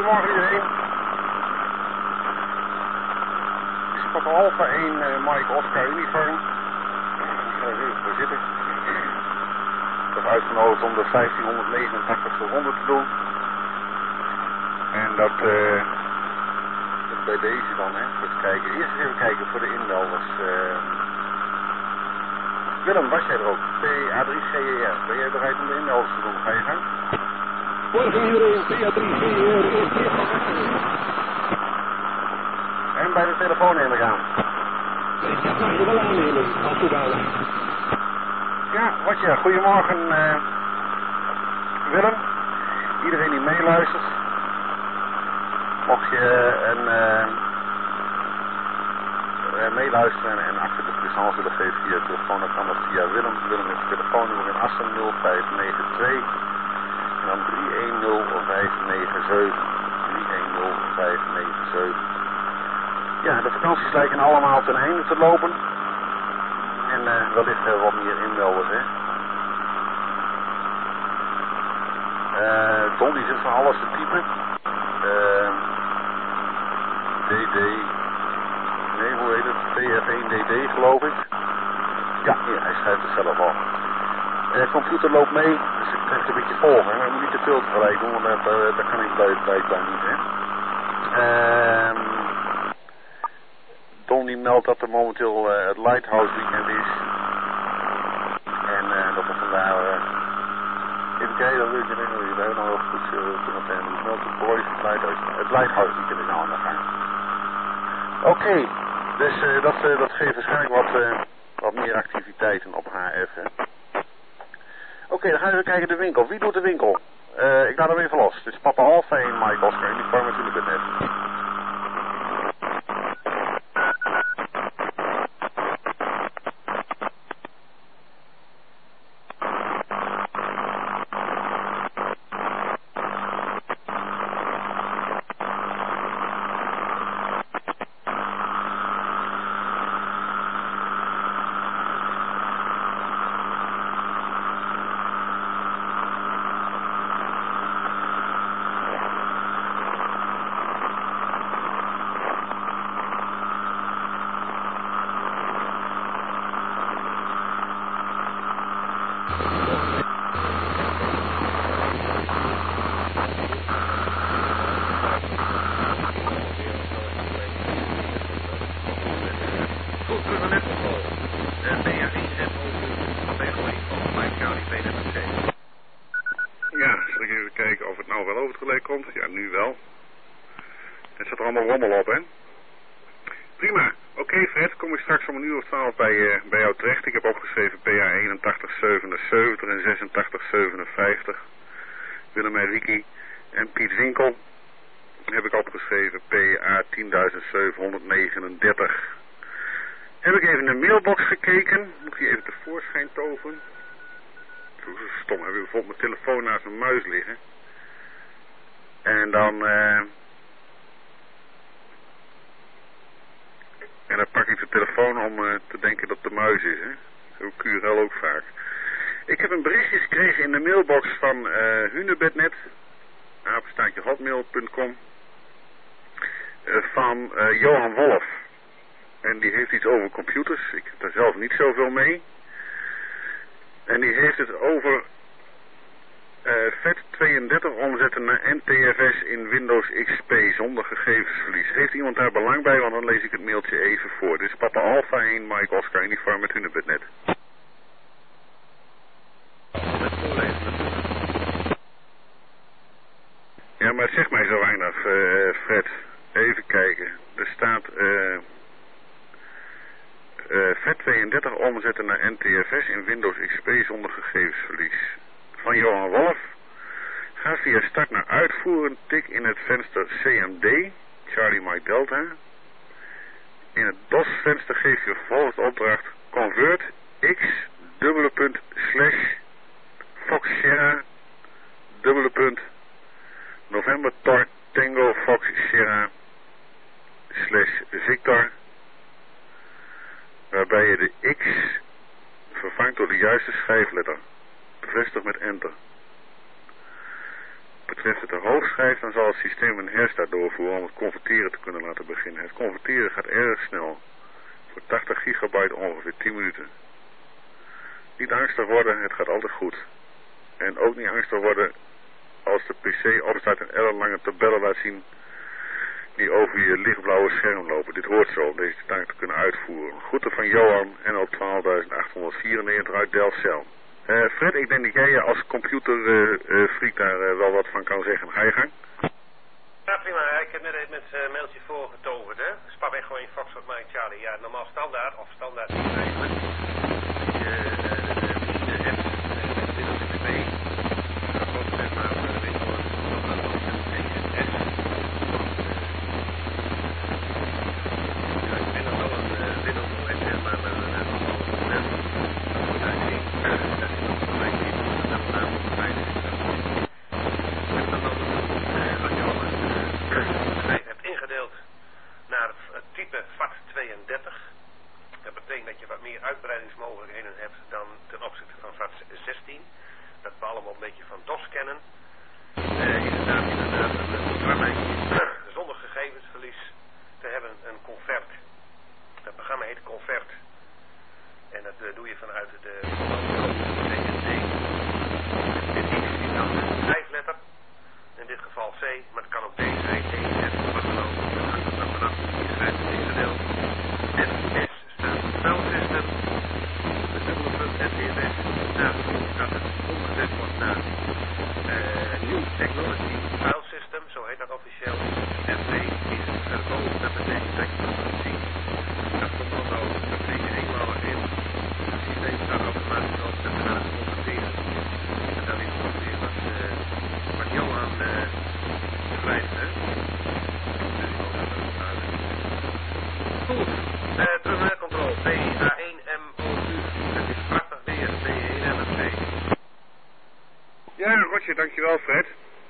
goedemorgen iedereen. Ik zit op Alpha 1 Mike Oscar uniform. Ik ga er even voor zitten. Ik heb uitgenodigd om de 1589ste ronde te doen. En dat bij deze dan, hè. Even kijken. Eerst even kijken voor de inmelders. Willem, was jij er ook? PA3CER. Ben jij bereid om de inmelders te doen? Ga je gang? Morgen iedereen, PA3CER is hier van En bij de telefoon neem ik aan. Ik mag je wel aannemen, als u wel. Ja, wat je. Goedemorgen Willem. Iedereen die meeluistert. Mocht je meeluisteren en achter de licence willen geven via telefoon, dan kan dat via Willem. Willem heeft het telefoonnummer in Assen 0592 en dan 310597. 310597. Ja, de vakanties lijken allemaal ten einde te lopen. En wellicht wat meer inmelders, hè. Don die zit van alles te typen. DD. Nee, hoe heet het? VF1DD geloof ik. Ja, hier, hij schrijft het zelf al. Computer loopt mee, dus ik krijg het een beetje volgen. Maar je moet niet te veel tegelijk doen, want dat kan ik blijkbaar niet, hè. Don die meldt dat er momenteel het Lighthouse weekend is. En dat er vandaag... even kijken, dat weet je niet meer. We hebben nog wel goed kunnen vinden. Die meldt de boys het Lighthouse weekend is nou aan de gang. Oké, dus dat geeft waarschijnlijk wat meer activiteiten op HF. Oké, dan gaan we even kijken de winkel. Wie doet de winkel? Ik laat hem even los. Dit is Papa Alpha en Mike Oscar. Die kwam natuurlijk het net. Ja, nu wel. Het zat er allemaal rommel op, hè? Prima. Oké, Fred, kom ik straks om 1:12 bij jou terecht. Ik heb opgeschreven PA 8177 en 8657. Willem en Ricky en Piet Winkel heb ik opgeschreven PA 10739. Heb ik even in de mailbox gekeken. Moet ik die even tevoorschijn toveren? Zo stom, heb ik bijvoorbeeld mijn telefoon naast mijn muis liggen. En dan pak ik de telefoon om te denken dat de muis is, hè. Zo QRL ook vaak. Ik heb een berichtje gekregen in de mailbox van Hunebednet, @hotmail.com, van Johan Wolf. En die heeft iets over computers. Ik heb daar zelf niet zoveel mee. En die heeft het over FAT32 omzetten naar NTFS in Windows XP zonder gegevensverlies. Heeft iemand daar belang bij? Want dan lees ik het mailtje even voor. Dit is Papa Alpha 1 Mike Oscar uniform met Hunebednet. Ja, maar zeg mij zo weinig, Fred. Even kijken. Er staat FAT32 omzetten naar NTFS in Windows XP zonder gegevensverlies. Van Johan Wolf. Ga via start naar uitvoeren, tik in het venster CMD, Charlie Mike Delta. In het DOS-venster geef je vervolgens de opdracht convert x Fox Sierra November Tango Fox Sierra /Victor, waarbij je de X vervangt door de juiste schrijfletter. Bevestig met enter. betreft het de hoofdschijf, dan zal het systeem een herstart doorvoeren om het converteren te kunnen laten beginnen. Het converteren gaat erg snel. Voor 80 gigabyte ongeveer 10 minuten. Niet angstig worden, het gaat altijd goed. En ook niet angstig worden als de PC opstaat en ellenlange tabellen laat zien die over je lichtblauwe scherm lopen. Dit hoort zo om deze taak te kunnen uitvoeren. Groeten van Johan en op 12.894 uit Delfzijl. Fred, ik denk dat jij je als computerfreak daar wel wat van kan zeggen. Ga je gang? Ja, prima. Ik heb net even met mailtje voorgetoverd, hè. Spap echt gewoon in Foxtrot Mike Charlie. Ja, normaal standaard, of standaard eigenlijk. uitbreidingsmogelijkheden hebt dan ten opzichte van VATS 16. Dat we allemaal een beetje van DOS kennen. Inderdaad een programma zonder gegevensverlies te hebben, een convert. Dat programma heet Convert. En dat doe je vanuit de CNC. Dit is dan een schrijfletter. In dit geval C, maar het kan ook D zijn, E, F, wat dan ook. Dat hangt er dan vanaf. Je schrijft het in gedeeld. En S staat voor spelsystem. De dubbele punt NTFS. Daar dat het omgezet wordt naar New Technology File System, zo heet dat officieel. En B is erboven, dat betekent dat je dat kunt zien. Dat komt dan over, dat klik je eenmalig in. Het systeem staat automatisch op en we gaan het converteren. En dat is ongeveer wat Johan schrijft, hè. Dus ik hoop dat het duidelijk is. Goed, terug naar controle. PA1MOU. Het is prachtig weer, PA1MFC. Ja, Roger, dankjewel Fred.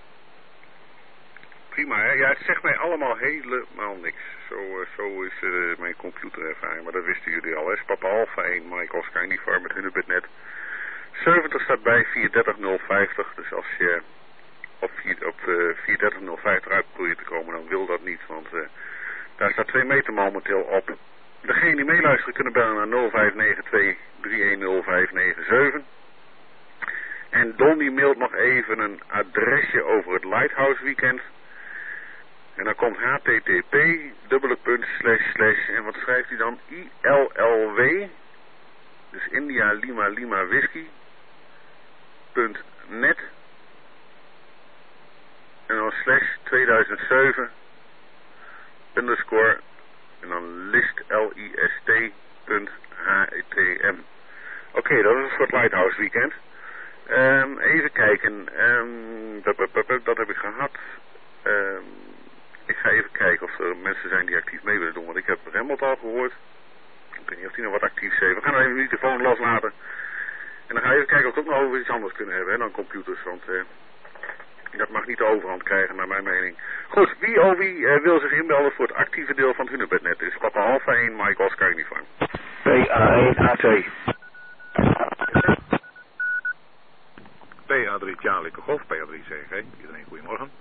Prima, hè? Ja, het zegt mij allemaal helemaal niks. Zo is mijn computerervaring, maar dat wisten jullie al, hè? Papa Alpha 1, Mike Oscar Uniform met Hunebednet. 70 staat bij 43050, dus als je op 43050 uit probeert te komen, dan wil dat niet, want daar staat 2 meter momenteel op. Degene die meeluisteren kunnen bellen naar 0592-310-597. En Don die mailt nog even een adresje over het Lighthouse Weekend. En dan komt http, // en wat schrijft hij dan? ILLW, dus India Lima Lima Whisky, .net, en dan /2007, _ en dan list list.htm. Oké, dat is een soort Lighthouse Weekend. Even kijken. Dat heb ik gehad. Ik ga even kijken of er mensen zijn die actief mee willen doen. Want ik heb Remmelt al gehoord. Ik weet niet of die nog wat actief heeft. We gaan even de telefoon loslaten. En dan gaan we even kijken of we het ook nog over iets anders kunnen hebben. Hè, dan computers. Want dat mag niet de overhand krijgen naar mijn mening. Goed, wie wil zich inbelden voor het actieve deel van het Hunebednet? Dus Papa Alpha 1, Mike Oscar Uniform. PA1AT. PA3 Charlie Golf, PA3 CG. Iedereen goedemorgen.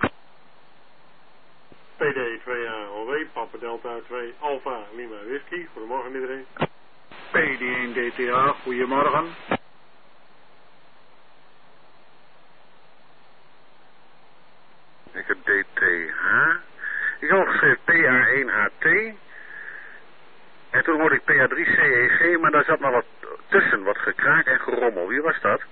PD2ALW, Papa Delta 2, Alpha Lima Whisky. Goedemorgen iedereen. PD1DTA, goedemorgen. Ik heb DTH. Ik had geschreven PA1AT. En toen hoorde ik PA3CEG, maar daar zat nog wat tussen, wat gekraak en gerommel. Wie was dat?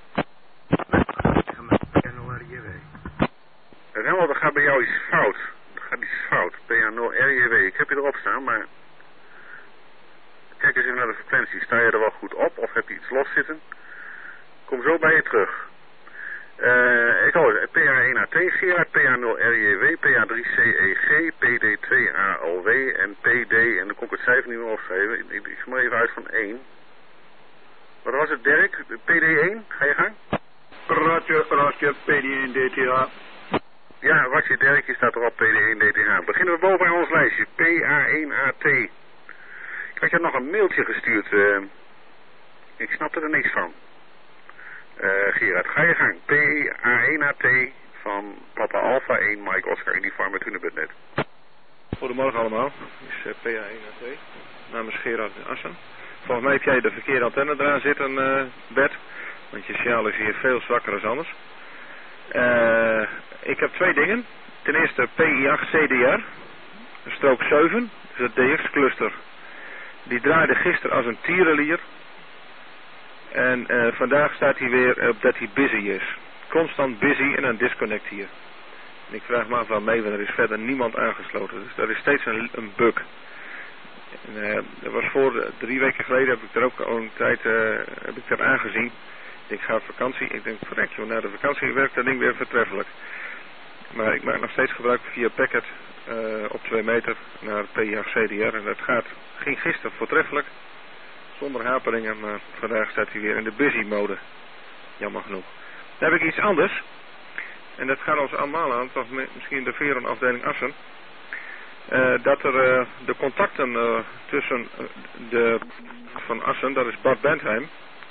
Remmel, dat gaat bij jou iets fout. Dat gaat iets fout. PA0RJW. Ik heb je erop staan, maar... Kijk eens even naar de frequentie. Sta je er wel goed op of heb je iets los zitten? Kom zo bij je terug. Ik hoor PA1AT, Gerard, PA0RJW, PA3CEG, PD2ALW en PD, en dan kon ik het cijfer niet meer opschrijven. Ik ga maar even uit van 1. Wat was het, Dirk? PD1? Ga je gang? Roger, PD1DTA. Ja, Roger, Dirk, je staat erop, PD1DTH. Beginnen we boven aan ons lijstje, PA1AT. Ik had je nog een mailtje gestuurd. Ik snapte er niks van. Gerard, ga je gang. PA1AT van Papa Alpha 1 Mike Oscar Uniform met Hunebednet. Goedemorgen allemaal, dit is PA1 namens Gerard Assen. Volgens mij heb jij de verkeerde antenne eraan zitten, Bert, want je signaal is hier veel zwakker dan anders. Ik heb twee dingen. Ten eerste PI8 CDR, strook 7, dus het DX-cluster. Die draaide gisteren als een tierenlier. En vandaag staat hij weer op dat hij busy is. Constant busy en een disconnect hier. En ik vraag me af waarmee, want er is verder niemand aangesloten. Dus dat is steeds een bug. Dat was voor 3 weken geleden, heb ik er ook al een tijd heb ik er aangezien. Ik ga op vakantie. Ik denk, verrek joh, na de vakantie werkt dat ding weer vertreffelijk. Maar ik maak nog steeds gebruik via packet op 2 meter naar PI8 CDR. En dat ging gisteren voortreffelijk. Zonder haperingen, maar vandaag staat hij weer in de busy mode. Jammer genoeg. Dan heb ik iets anders. En dat gaat ons allemaal aan, toch misschien de Verenafdeling Assen. Dat er de contacten tussen de van Assen, dat is Bad Bentheim,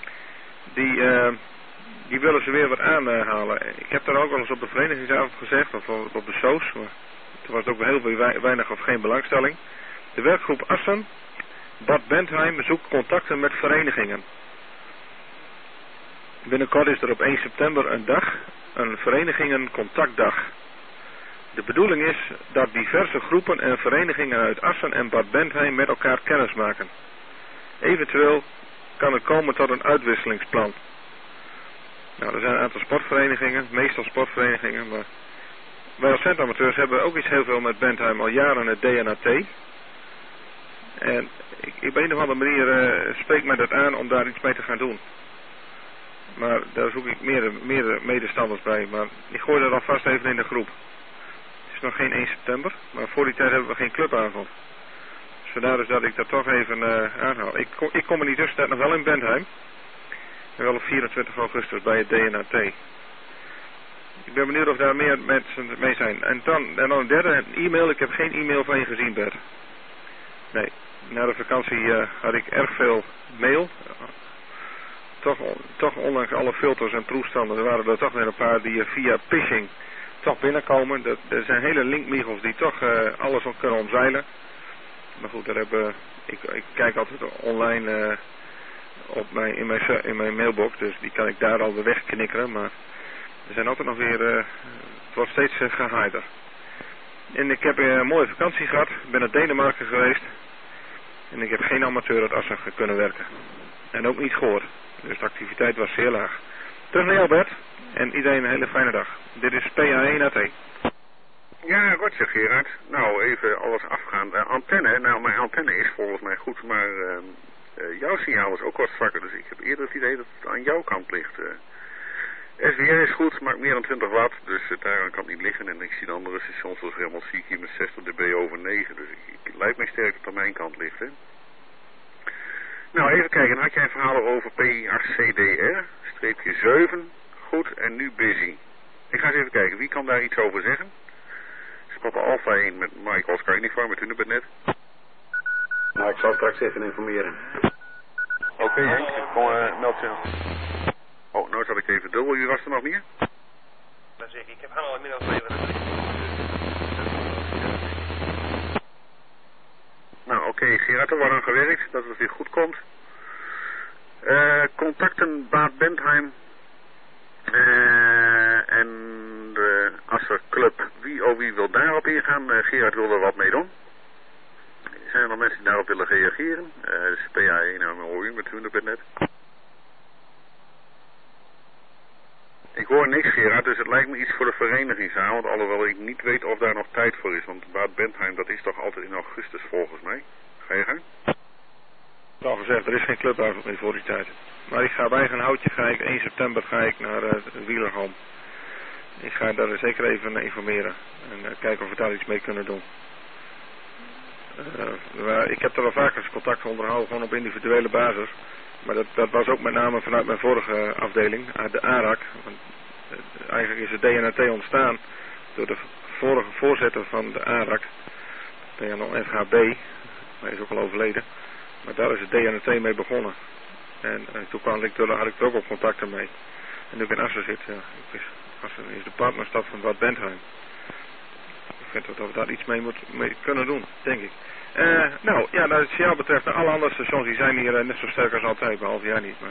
die willen ze weer wat aanhalen. Ik heb daar ook wel eens op de verenigingsavond gezegd, of op de SOS, maar toen was het ook heel weinig of geen belangstelling. De werkgroep Assen, Bad Bentheim, zoekt contacten met verenigingen. Binnenkort is er op 1 september een verenigingencontactdag. De bedoeling is dat diverse groepen en verenigingen uit Assen en Bad Bentheim met elkaar kennis maken. Eventueel kan het komen tot een uitwisselingsplan. Nou, er zijn een aantal sportverenigingen, meestal sportverenigingen, maar wij als centamateurs hebben ook iets heel veel met Bentheim, al jaren het DNAT. En op een of andere manier spreekt mij dat aan om daar iets mee te gaan doen. Maar daar zoek ik meer medestanders bij, maar ik gooi dat alvast even in de groep. Het is nog geen 1 september, maar voor die tijd hebben we geen clubavond. Dus vandaar dus dat ik dat toch even aanhaal. Ik kom in die tussentijd nog wel in Bentheim. En wel op 24 augustus bij het DNAT. Ik ben benieuwd of daar meer mensen mee zijn. En dan een derde, e-mail. Ik heb geen e-mail van je gezien, Bert. Nee, na de vakantie had ik erg veel mail. Toch ondanks alle filters en toestanden, er waren er toch weer een paar die via phishing toch binnenkomen. Er zijn hele linkmiegels die toch alles kunnen omzeilen. Maar goed, ik kijk altijd online in mijn mailbox, dus die kan ik daar al weer wegknikkeren. Maar er zijn altijd nog weer, het wordt steeds geheider. En ik heb een mooie vakantie gehad, ik ben naar Denemarken geweest. En ik heb geen amateur uit Assen kunnen werken. En ook niet gehoord. Dus de activiteit was zeer laag. Terug naar jou, Bert. En iedereen een hele fijne dag. Dit is PA1 AT. Ja, goed zeg Gerard. Nou, even alles afgaan. Antenne, nou mijn antenne is volgens mij goed, maar jouw signaal is ook wat zwakker. Dus ik heb eerder het idee dat het aan jouw kant ligt. SWR is goed, maakt meer dan 20 watt, dus daaraan kan het niet liggen. En ik zie de andere stations zoals helemaal zie ik hier met 60 dB over 9. Dus het lijkt mij sterk dat het aan mijn kant ligt, hè. Nou, even kijken. Had jij een verhaal over PI8 CDR, streepje 7, goed, en nu busy. Ik ga eens even kijken, wie kan daar iets over zeggen? Is Papa Alpha 1 met Mike Oscar Uniform met Hunebednet? Nou, ik zal straks even informeren. Oké, Henk, meld je. Oh, nou zat ik even dubbel, wie was er nog meer? Dat zeg ik heb al inmiddels even. Nou, oké, Gerard, er wordt aan gewerkt, dat het weer goed komt. Contacten Bad Bentheim en de Asser Club. Wie wil daarop ingaan? Gerard wil er wat mee doen. Zijn er nog mensen die daarop willen reageren? Dus PA1 en OU met Hunebednet. Ik hoor niks, Gerard, dus het lijkt me iets voor de verenigingsavond, alhoewel ik niet weet of daar nog tijd voor is, want Bad Bentheim, dat is toch altijd in augustus volgens mij. Ga je gang? Al gezegd, er is geen clubavond meer voor die tijd. Maar ik ga op eigen houtje, 1 september naar het wielerhome. Ik ga daar zeker even informeren en kijken of we daar iets mee kunnen doen. Ik heb er al vaker contact onderhouden, gewoon op individuele basis. Maar dat was ook met name vanuit mijn vorige afdeling, de ARAC. Want eigenlijk is het DNAT ontstaan door de vorige voorzitter van de ARAC, FHB. Hij is ook al overleden. Maar daar is het DNAT mee begonnen. En toen had ik er ook al contacten mee. En ook in Assen zit. Assen is de partnerstad van Bad Bentheim. Ik vind dat we daar iets mee kunnen doen, denk ik. Nou, ja, dat het signaal betreft, alle andere stations die zijn hier net zo sterk als altijd, behalve jij niet. Maar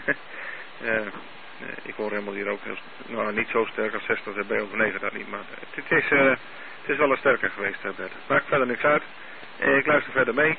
ik hoor helemaal hier ook niet zo sterk als 60 dB over 9, dat niet. Maar het is wel een sterker geweest, Bert. Maakt verder niks uit. Ik luister verder mee.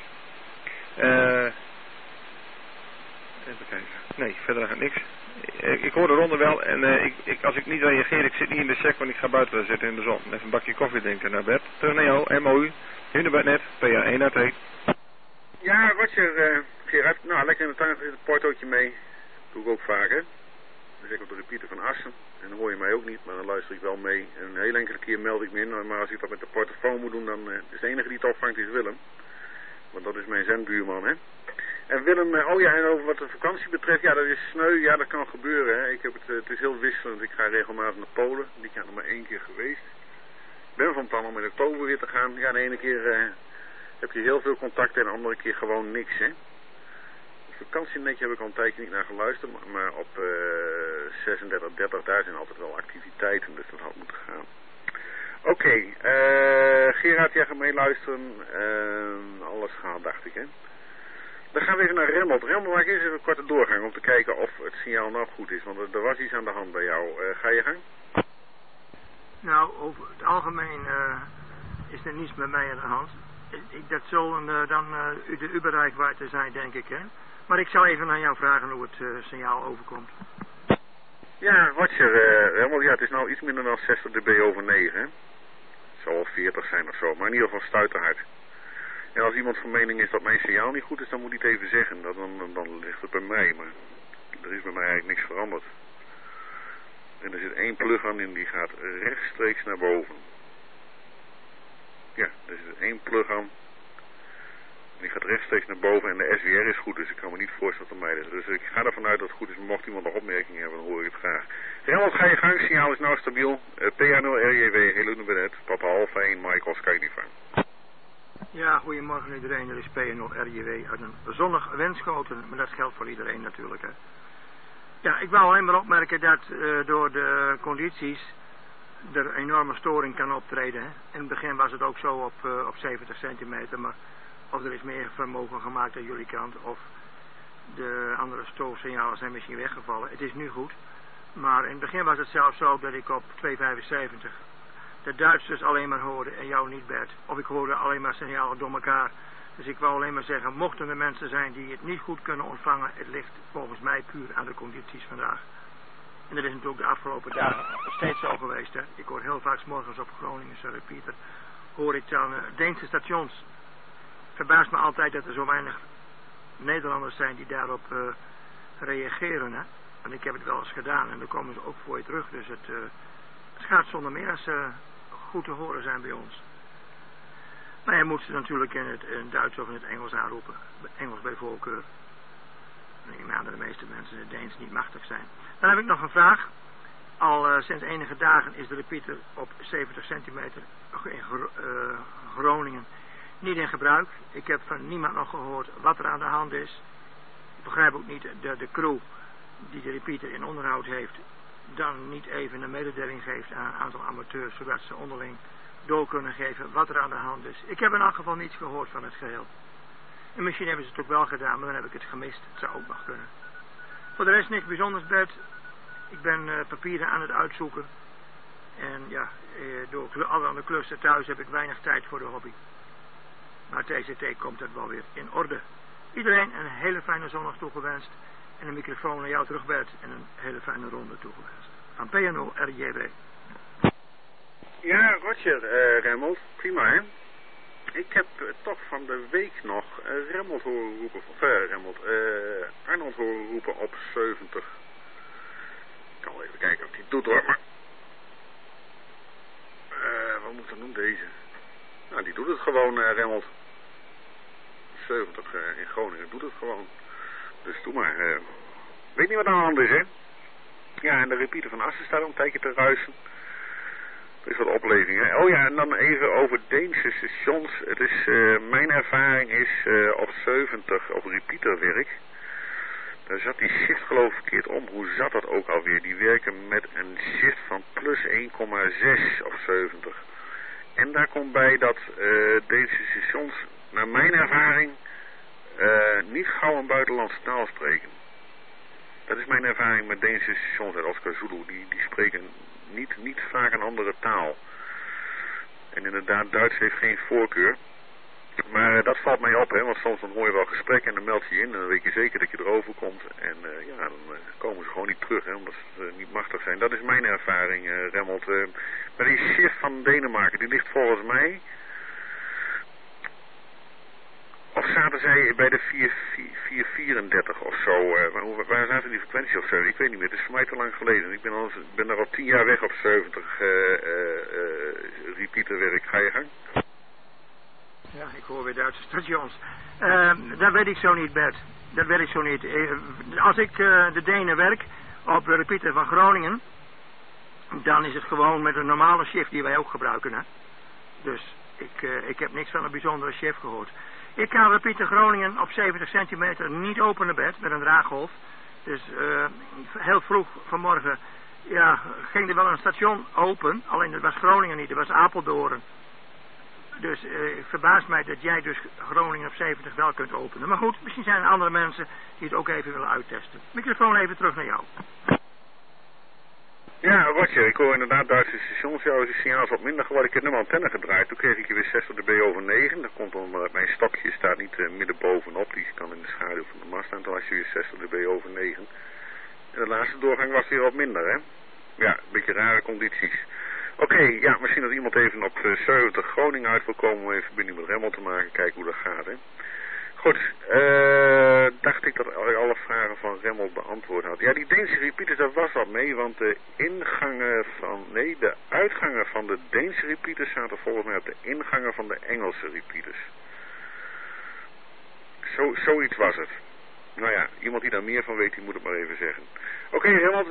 Even kijken. Nee, verder gaat niks. Ik hoor de ronde wel en als ik niet reageer, ik zit niet in de check, want ik ga buiten zitten in de zon. Even een bakje koffie drinken naar bed. Terug naar jou, MOU, Hunebednet, PA1AT. Ja, Roger, Gerard. Nou, lekker in de tuin, het portootje mee. Doe ik ook vaker. Dan zeg ik op de repeater van Assen. En dan hoor je mij ook niet, maar dan luister ik wel mee. En een hele enkele keer meld ik me in, maar als ik dat met de portofoon moet doen, dan is de enige die het opvangt is Willem. Want dat is mijn zendbuurman, hè. En Willem, en over wat de vakantie betreft, ja, dat is sneu, ja, dat kan gebeuren, hè. Het is heel wisselend, ik ga regelmatig naar Polen, die jaar nog maar 1 keer geweest. Ik ben van plan om in oktober weer te gaan. Ja, de ene keer heb je heel veel contact en de andere keer gewoon niks, hè. Het vakantienetje heb ik al een tijdje niet naar geluisterd, maar op 36:30 daar zijn altijd wel activiteiten, dus dat had moeten gaan. Oké, Gerard, jij gaat meeluisteren. Alles gaat, dacht ik, hè. Dan gaan we even naar Remmelt. Remmelt, maak eens even een korte doorgang om te kijken of het signaal nou goed is, want er was iets aan de hand bij jou. Ga je gang? Nou, over het algemeen is er niets met mij aan de hand. Dat zal dan de U-bereikbaarheid zijn, denk ik, hè. Maar ik zal even aan jou vragen hoe het signaal overkomt. Ja, Roger, Remmelt, ja, het is nou iets minder dan 60 dB over 9, hè. Het zal wel 40 zijn of zo, maar in ieder geval stuiterhard. En als iemand van mening is dat mijn signaal niet goed is, dan moet hij het even zeggen. Dan ligt het bij mij, maar er is bij mij eigenlijk niks veranderd. En er zit 1 plug aan in, die gaat rechtstreeks naar boven. Ja, er zit 1 plug aan. Die gaat rechtstreeks naar boven en de SWR is goed, dus ik kan me niet voorstellen dat het mij is. Dus ik ga ervan uit dat het goed is, maar mocht iemand nog opmerkingen hebben, dan hoor ik het graag. Remmelt, ga je gang, signaal is nou stabiel. PA0RJW, Helene Benet, Papa Alpha 1, Michael Skydiva. Ja, goedemorgen iedereen, er is PA0RJW uit een zonnig Wenschoten, maar dat geldt voor iedereen natuurlijk, hè. Ja, ik wou alleen maar opmerken dat door de condities er een enorme storing kan optreden, hè. In het begin was het ook zo op 70 centimeter, maar of er is meer vermogen gemaakt aan jullie kant, of de andere stoorsignalen zijn misschien weggevallen. Het is nu goed, maar in het begin was het zelfs zo dat ik op 275 de Duitsers alleen maar hoorde en jou niet, Bert. Of ik hoorde alleen maar signalen door elkaar. Dus ik wou alleen maar zeggen, mochten er mensen zijn die het niet goed kunnen ontvangen, het ligt volgens mij puur aan de condities vandaag. En dat is natuurlijk de afgelopen dagen steeds zo geweest, hè. Ik hoor heel vaak 's morgens op Groningense repeater, hoor ik dan Deense stations. Verbaast me altijd dat er zo weinig Nederlanders zijn die daarop reageren, hè. Want ik heb het wel eens gedaan en dan komen ze ook voor je terug. Dus het gaat zonder meer als ze goed te horen zijn bij ons. Maar je moet ze natuurlijk in het Duits of in het Engels aanroepen. Engels bij voorkeur. Ik neem aan dat de meeste mensen het Deens niet machtig zijn. Dan heb ik nog een vraag. Al sinds enige dagen is de repeater op 70 centimeter in Groningen niet in gebruik. Ik heb van niemand nog gehoord wat er aan de hand is. Ik begrijp ook niet dat de crew die de repeater in onderhoud heeft dan niet even een mededeling geeft aan een aantal amateurs, zodat ze onderling door kunnen geven wat er aan de hand is. Ik heb in elk geval niets gehoord van het geheel. En misschien hebben ze het ook wel gedaan, maar dan heb ik het gemist. Het zou ook nog kunnen. Voor de rest niks bijzonders, Bert. Ik ben papieren aan het uitzoeken. En ja, door alle andere klussen thuis heb ik weinig tijd voor de hobby. Maar TCT komt het wel weer in orde. Iedereen een hele fijne zondag toegewenst. En een microfoon naar jou terug, Bert. En een hele fijne ronde toegewenst. Van PA0RJW. Ja, Roger, Remmelt. Prima, hè? Ik heb toch van de week nog Remmelt horen roepen. Arnold horen roepen op 70. Ik kan wel even kijken of hij het doet, hoor. Maar wat moet ik dan doen, deze? Nou, die doet het gewoon, Remmelt. 70 in Groningen doet het gewoon. Dus doe maar. Weet niet wat aan de hand is, hè? Ja, en de repeater van Assen staat al een tijdje te ruisen. Er is wat opleving, hè? Oh ja, en dan even over Deense stations. Het is, mijn ervaring is op 70 op repeaterwerk. Daar zat die shift geloof ik verkeerd om. Hoe zat dat ook alweer? Die werken met een shift van plus 1,6 of 70. En daar komt bij dat deze stations, naar mijn ervaring, niet gauw een buitenlandse taal spreken. Dat is mijn ervaring met Deense stations uit Oscar Zulu. Die spreken niet vaak een andere taal. En inderdaad, Duits heeft geen voorkeur. Maar dat valt mij op, hè, want soms dan hoor je wel gesprekken en dan meld je in en dan weet je zeker dat je erover komt. En ja, dan komen ze gewoon niet terug, hè, omdat ze niet machtig zijn. Dat is mijn ervaring, Remmelt. Maar die shift van Denemarken, die ligt volgens mij... Of zaten zij bij de 434 of zo? Waar zaten die frequenties of zo? Ik weet niet meer, het is voor mij te lang geleden. Ik ben er al 10 jaar weg op 70 repeaterwerk. Ga je gang? Ja, ik hoor weer Duitse stations. Dat weet ik zo niet, Bert. Dat weet ik zo niet. Als ik de Denen werk op de repeater van Groningen, dan is het gewoon met een normale shift die wij ook gebruiken, hè. Dus ik heb niks van een bijzondere shift gehoord. Ik kan repeater Groningen op 70 centimeter niet openen, Bert, met een draaggolf. Dus heel vroeg vanmorgen, ja, ging er wel een station open. Alleen dat was Groningen niet, dat was Apeldoorn. Dus het verbaast mij dat jij dus Groningen op 70 wel kunt openen. Maar goed, misschien zijn er andere mensen die het ook even willen uittesten. Microfoon even terug naar jou. Ja, Roger, ik hoor inderdaad Duitse stations. Jouw signaal is wat minder geworden. Ik heb nummer antenne gedraaid. Toen kreeg ik je weer 60 dB over 9. Dat komt omdat mijn stokje staat niet midden bovenop. Die kan in de schaduw van de mast staan. Toen was je weer 60 dB over 9. En de laatste doorgang was weer wat minder, hè. Ja, een beetje rare condities. Oké, ja, misschien dat iemand even op 70 Groningen uit wil komen om even verbinding met Remmel te maken. Kijken hoe dat gaat, hè. Goed, dacht ik dat ik alle vragen van Remmel beantwoord had. Ja, die Deense repeaters, daar was wat mee, want de uitgangen van de Deense repeaters zaten volgens mij op de ingangen van de Engelse repeaters. Zoiets was het. Nou ja, iemand die daar meer van weet, die moet het maar even zeggen. Oké, Remmel,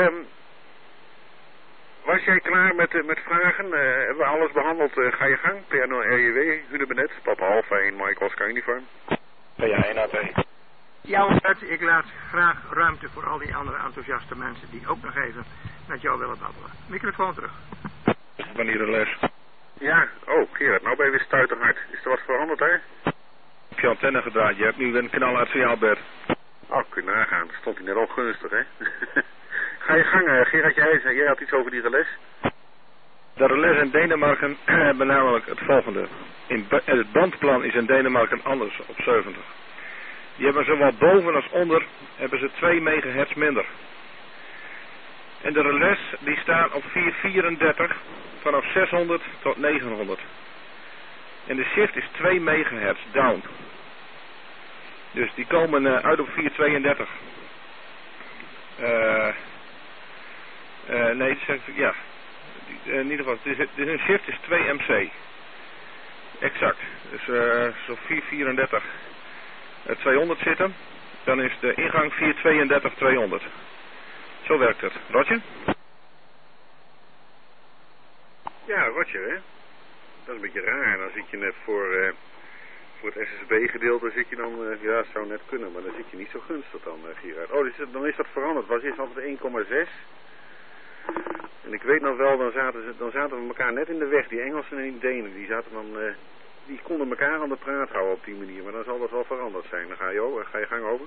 was jij klaar met vragen? Hebben we alles behandeld? Ga je gang. PNO RJW, Hude Benet, Papa Alpha 1, Mike Oscar Uniform. Ja, 1 AT. Ja, Bert, ik laat graag ruimte voor al die andere enthousiaste mensen die ook nog even met jou willen babbelen. Microfoon terug. Wanneer de les? Ja, oh, Gerard, nou ben je weer stuiterhard. Is er wat veranderd, hè? Heb je antenne gedraaid? Je hebt nu een knalhard signaal, Bert. Oh, kun je nagaan. Dat stond hij net al gunstig, hè? Ga je gang, Gerard, jij had iets over die relais? De relais in Denemarken hebben namelijk het volgende. Het bandplan is in Denemarken anders op 70. Die hebben zowel boven als onder hebben ze 2 megahertz minder. En de relais die staan op 434 vanaf 600 tot 900. En de shift is 2 megahertz down. Dus die komen uit op 432. Nee, ja. In ieder geval, het is een shift is 2 MC. Exact. Dus zo 434 200 zitten. Dan is de ingang 432 200. Zo werkt het. Roger? Ja, Roger, hè. Dat is een beetje raar. Dan zit je net voor het SSB-gedeelte zit je dan... ja, het zou net kunnen, maar dan zit je niet zo gunstig dan, Gerard. Oh, dan is dat veranderd. Was eerst altijd 1,6. En ik weet nog wel, dan zaten we elkaar net in de weg. Die Engelsen en die Denen, die zaten dan... die konden elkaar aan de praat houden op die manier. Maar dan zal dat wel veranderd zijn. Dan ga je gang over.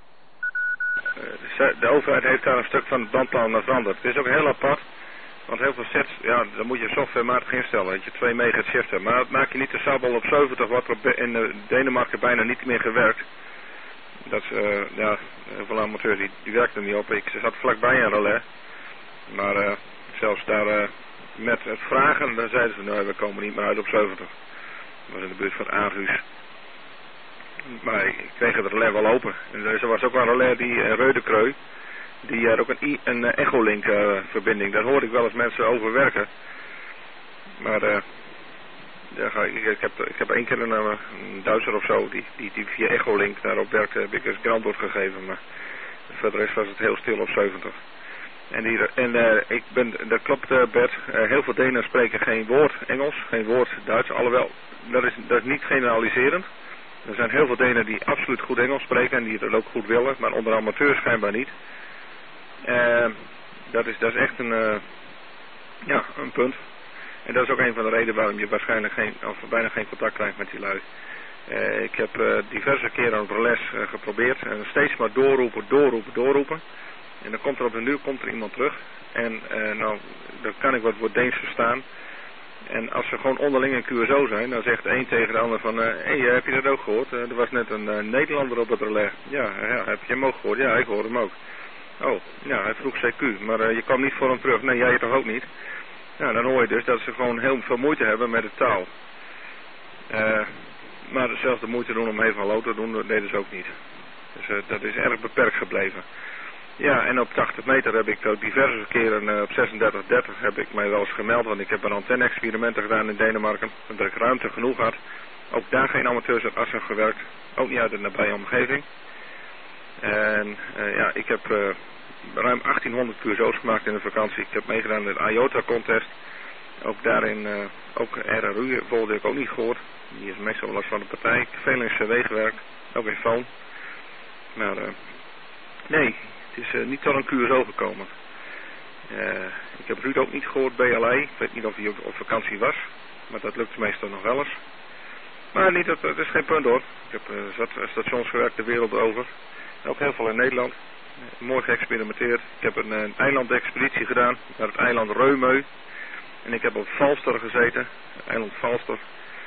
De overheid heeft daar een stuk van het bandplan veranderd. Het is ook heel apart. Want heel veel sets, ja, dan moet je softwarematig instellen. Dat je 2 megahertz shift hebt. Maar dat maak je niet de sabbel op 70, wat er in Denemarken bijna niet meer gewerkt. Dat is, ja, heel veel amateurs die werken er niet op. Ik zat vlakbij een relais. Maar zelfs daar met het vragen, dan zeiden ze, nou, we komen niet meer uit op 70. Dat was in de buurt van Aarhus. Maar ik kreeg het relais wel open. En er was ook een relais, die Reudekreu. Die had ook een Echolink verbinding. Daar hoorde ik wel eens mensen over werken. Maar ja, ik heb 1 keer een Duitser of zo die via Echolink daarop werkte. Heb ik eens grantwoord gegeven. Maar verder was het heel stil op 70. Dat klopt, Bert. Heel veel Denen spreken geen woord Engels, geen woord Duits. Alhoewel, dat is niet generaliserend. Er zijn heel veel Denen die absoluut goed Engels spreken en die het ook goed willen, maar onder amateurs schijnbaar niet. Dat is echt een punt. En dat is ook een van de redenen waarom je waarschijnlijk bijna geen contact krijgt met die lui. Ik heb diverse keren op relais geprobeerd en steeds maar doorroepen. En dan komt er op de duur iemand terug. En dan kan ik wat Deens verstaan. En als ze gewoon onderling in QSO zijn, dan zegt de een tegen de ander van... heb je dat ook gehoord? Er was net een Nederlander op het relais. Ja, heb je hem ook gehoord? Ja, ik hoorde hem ook. Oh, ja, hij vroeg CQ, maar je kwam niet voor hem terug. Nee, jij toch ook niet? Nou, dan hoor je dus dat ze gewoon heel veel moeite hebben met de taal. Maar zelfs de moeite doen om even hallo te doen, dat deden ze ook niet. Dus dat is erg beperkt gebleven. Ja, en op 80 meter heb ik ook diverse keren op 36-30 heb ik mij wel eens gemeld. Want ik heb een antenne-experimenten gedaan in Denemarken. Dat ik ruimte genoeg had. Ook daar geen amateurs uit Assen gewerkt. Ook niet uit de nabije omgeving. En ik heb ruim 1800 QSO's gemaakt in de vakantie. Ik heb meegedaan in de IOTA-contest. Ook daarin, ook RRU volgde ik ook niet gehoord. Die is meestal last van de partij. Veel in CW gewerkt. Ook in Foon. Maar nee, het is niet tot een QSO gekomen. Ik heb Ruud ook niet gehoord, BLA. Ik weet niet of hij op vakantie was. Maar dat lukt meestal nog wel eens. Maar niet, dat is geen punt hoor. Ik heb stations gewerkt de wereld over. Ook heel veel in Nederland. Mooi geëxperimenteerd. Ik heb een eilandexpeditie gedaan naar het eiland Reumeu. En ik heb op Falster gezeten. Het eiland Falster.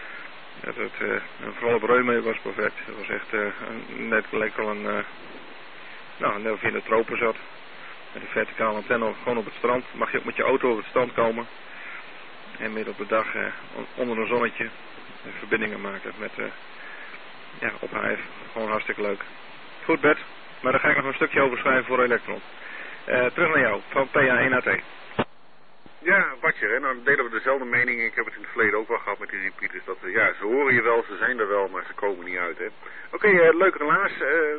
Vooral op Reumeu was perfect. Het was echt net leek wel net of je in de tropen zat. Met een verticale antenne gewoon op het strand. Mag je ook met je auto op het strand komen. En midden op de dag onder een zonnetje verbindingen maken met op HF. Gewoon hartstikke leuk. Goed Bert, maar daar ga ik nog een stukje over schrijven voor Elektron. Terug naar jou, van PA1AT. Ja, Bartje, hè? Nou delen we dezelfde mening. Ik heb het in het verleden ook wel gehad met die repeaters. Dat ze horen je wel, ze zijn er wel, maar ze komen niet uit. Oké, leuk relaas.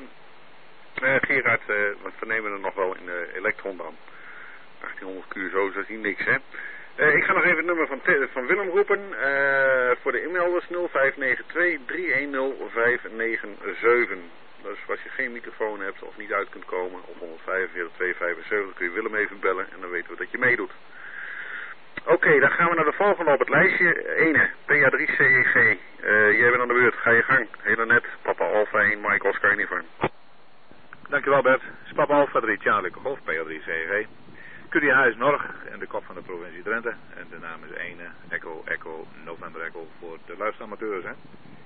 Gerard, wat vernemen we er nog wel in de Elektron dan? 1800 QSO's, dat is niet niks, hè? Ik ga nog even het nummer van Willem roepen. Voor de inmelders 0592 310 597. Dus als je geen microfoon hebt of niet uit kunt komen op 145 275 kun je Willem even bellen en dan weten we dat je meedoet. Oké, dan gaan we naar de volgende op het lijstje. Ene, PA3CEG. Jij bent aan de beurt, ga je gang. Hele net, Papa Alpha 1, Mike Oscar Uniform. Dankjewel Bert. Papa Alpha 3, Charlie Golf, PA3CEG. QDH is Norg en de kop van de provincie Drenthe. En de naam is Ene, Echo, November Echo voor de luisteramateurs, hè.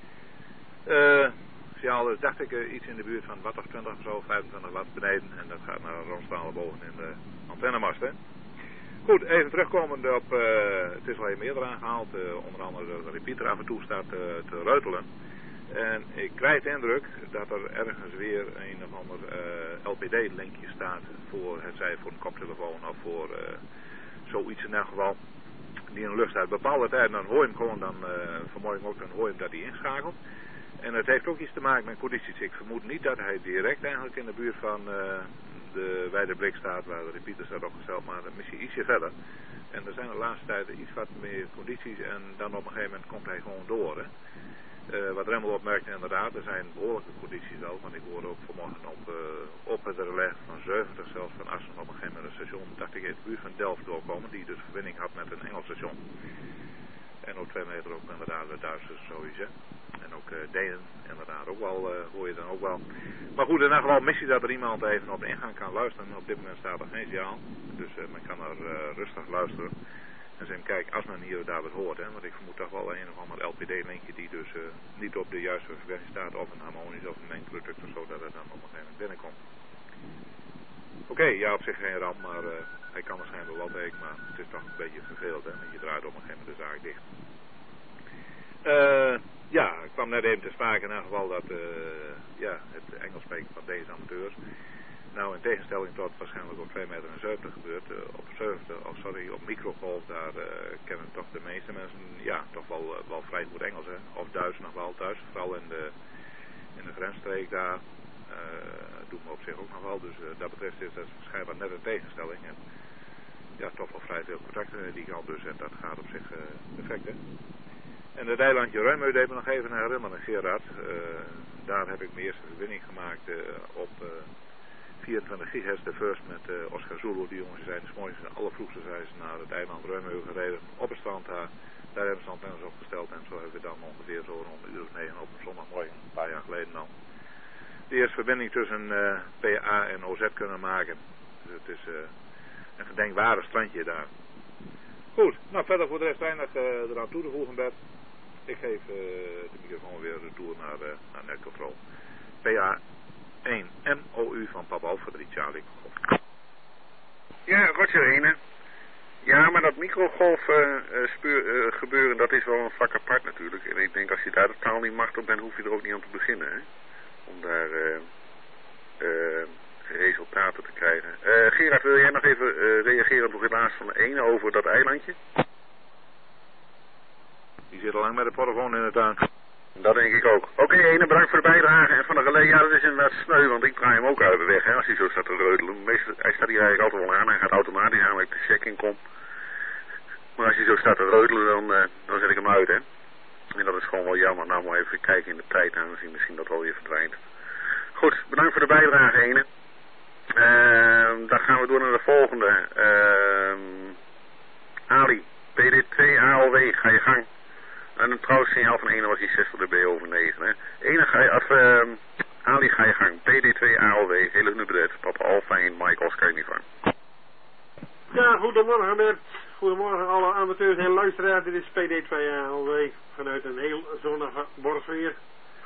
Dus dacht ik iets in de buurt van watt of 20 of zo, 25 watt beneden. En dat gaat naar een rondstralen boven in de antennemast, hè. Goed, even terugkomend op, het is al even eerder aangehaald, onder andere de repeater af en toe staat te ruitelen. En ik krijg de indruk dat er ergens weer een of ander LPD-linkje staat voor, het zij voor een koptelefoon of voor zoiets in elk geval, die in de lucht staat. Bepaalde tijden dan hoor je hem gewoon, dan vanmorgen ook, dan hoor je hem dat hij inschakelt. En het heeft ook iets te maken met condities. Ik vermoed niet dat hij direct eigenlijk in de buurt van de wijde blik staat, waar de repeater staat opgesteld, maar misschien ietsje verder. En er zijn de laatste tijden iets wat meer condities en dan op een gegeven moment komt hij gewoon door. Hè. Wat Remmel opmerkt inderdaad, er zijn behoorlijke condities wel, want ik hoorde ook vanmorgen op het relais van 70 zelfs van Assen op een gegeven moment een station, dacht ik in de buurt van Delft doorkomen, die dus verbinding had met een Engels station. En op 2 meter ook inderdaad de Duitsers sowieso. En ook Denen inderdaad ook wel, hoor je dan ook wel. Maar goed, in ieder geval missie dat er iemand even op de ingang kan luisteren. Op dit moment staat er geen signaal. Dus men kan er rustig luisteren. En zeggen, kijk, als men hier daar wat hoort, hè, want ik vermoed toch wel een of ander LPD-linkje die dus niet op de juiste frequentie staat, of een harmonisch of een mengproduct of zo, dat het dan op een gegeven moment binnenkomt. Oké, ja, op zich geen ramp, maar hij kan waarschijnlijk wel wat tegen, maar het is toch een beetje vervelend, hè, want je draait op een gegeven moment de zaak dicht. Ja, ik kwam net even te sprake in ieder geval dat het Engels spreken van deze amateurs. Nou, in tegenstelling tot waarschijnlijk op 2,70 meter gebeurt, op microgolf, daar kennen toch de meeste mensen, ja, toch wel vrij goed Engels, hè. Of Duits nog wel thuis, vooral in de grensstreek daar, doet me op zich ook nog wel, dus dat betreft is dat waarschijnlijk net een tegenstelling. En ja, toch wel vrij veel contacten die kant dus, en dat gaat op zich perfect, hè. En het eilandje Ruimeu deed me nog even herinneren, Gerard. Daar heb ik mijn eerste verbinding gemaakt op 24 gigahertz de first met Oscar Zulu. Die jongens zijn 's morgens in allervroegste zijn ze naar het eiland Ruimeu gereden op het strand daar. Daar hebben ze antennes opgesteld en zo hebben we dan ongeveer zo rond een uur of 9 op een zondagmorgen, een paar jaar geleden dan, de eerste verbinding tussen PA en OZ kunnen maken. Dus het is een gedenkwaardig strandje daar. Goed, nou verder voor de rest weinig eraan toe te voegen, Bert. Ik geef de microfoon weer retour naar Netcontrol. PA 1 MOU van Papa Alfred Charlie. Ja, Roger 1. Ja, maar dat microgolf gebeuren, dat is wel een vak apart natuurlijk. En ik denk als je daar totaal niet machtig bent, hoef je er ook niet aan te beginnen. Hè? Om daar resultaten te krijgen. Gerard, wil jij nog even reageren op de relaas van de ene over dat eilandje? Die zit al lang met de portofoon in de tuin. Dat denk ik ook. Oké, ene, bedankt voor de bijdrage. En van de relais, ja, dat is inderdaad sneu, want ik draai hem ook uit de weg, hè, als hij zo staat te reutelen. Meestal, hij staat hier eigenlijk altijd wel aan, hij gaat automatisch aan als ik de check in kom. Maar als hij zo staat te reutelen, dan zet ik hem uit, hè. En dat is gewoon wel jammer. Nou, maar even kijken in de tijd, aangezien misschien dat wel weer verdwijnt. Goed, bedankt voor de bijdrage, ene. Dan gaan we door naar de volgende. Ali, PD2 ALW, ga je gang. En een trouwens signaal van 1 was die 60 dB over 9. Hè. Ali, ga je gang. PD2 ALW, hele nubedet. Papa Alpha 1, Mike Oscar Uniform. Ja, goedemorgen Bert. Goedemorgen alle amateurs en luisteraars. Dit is PD2 ALW vanuit een heel zonnige Borsweer.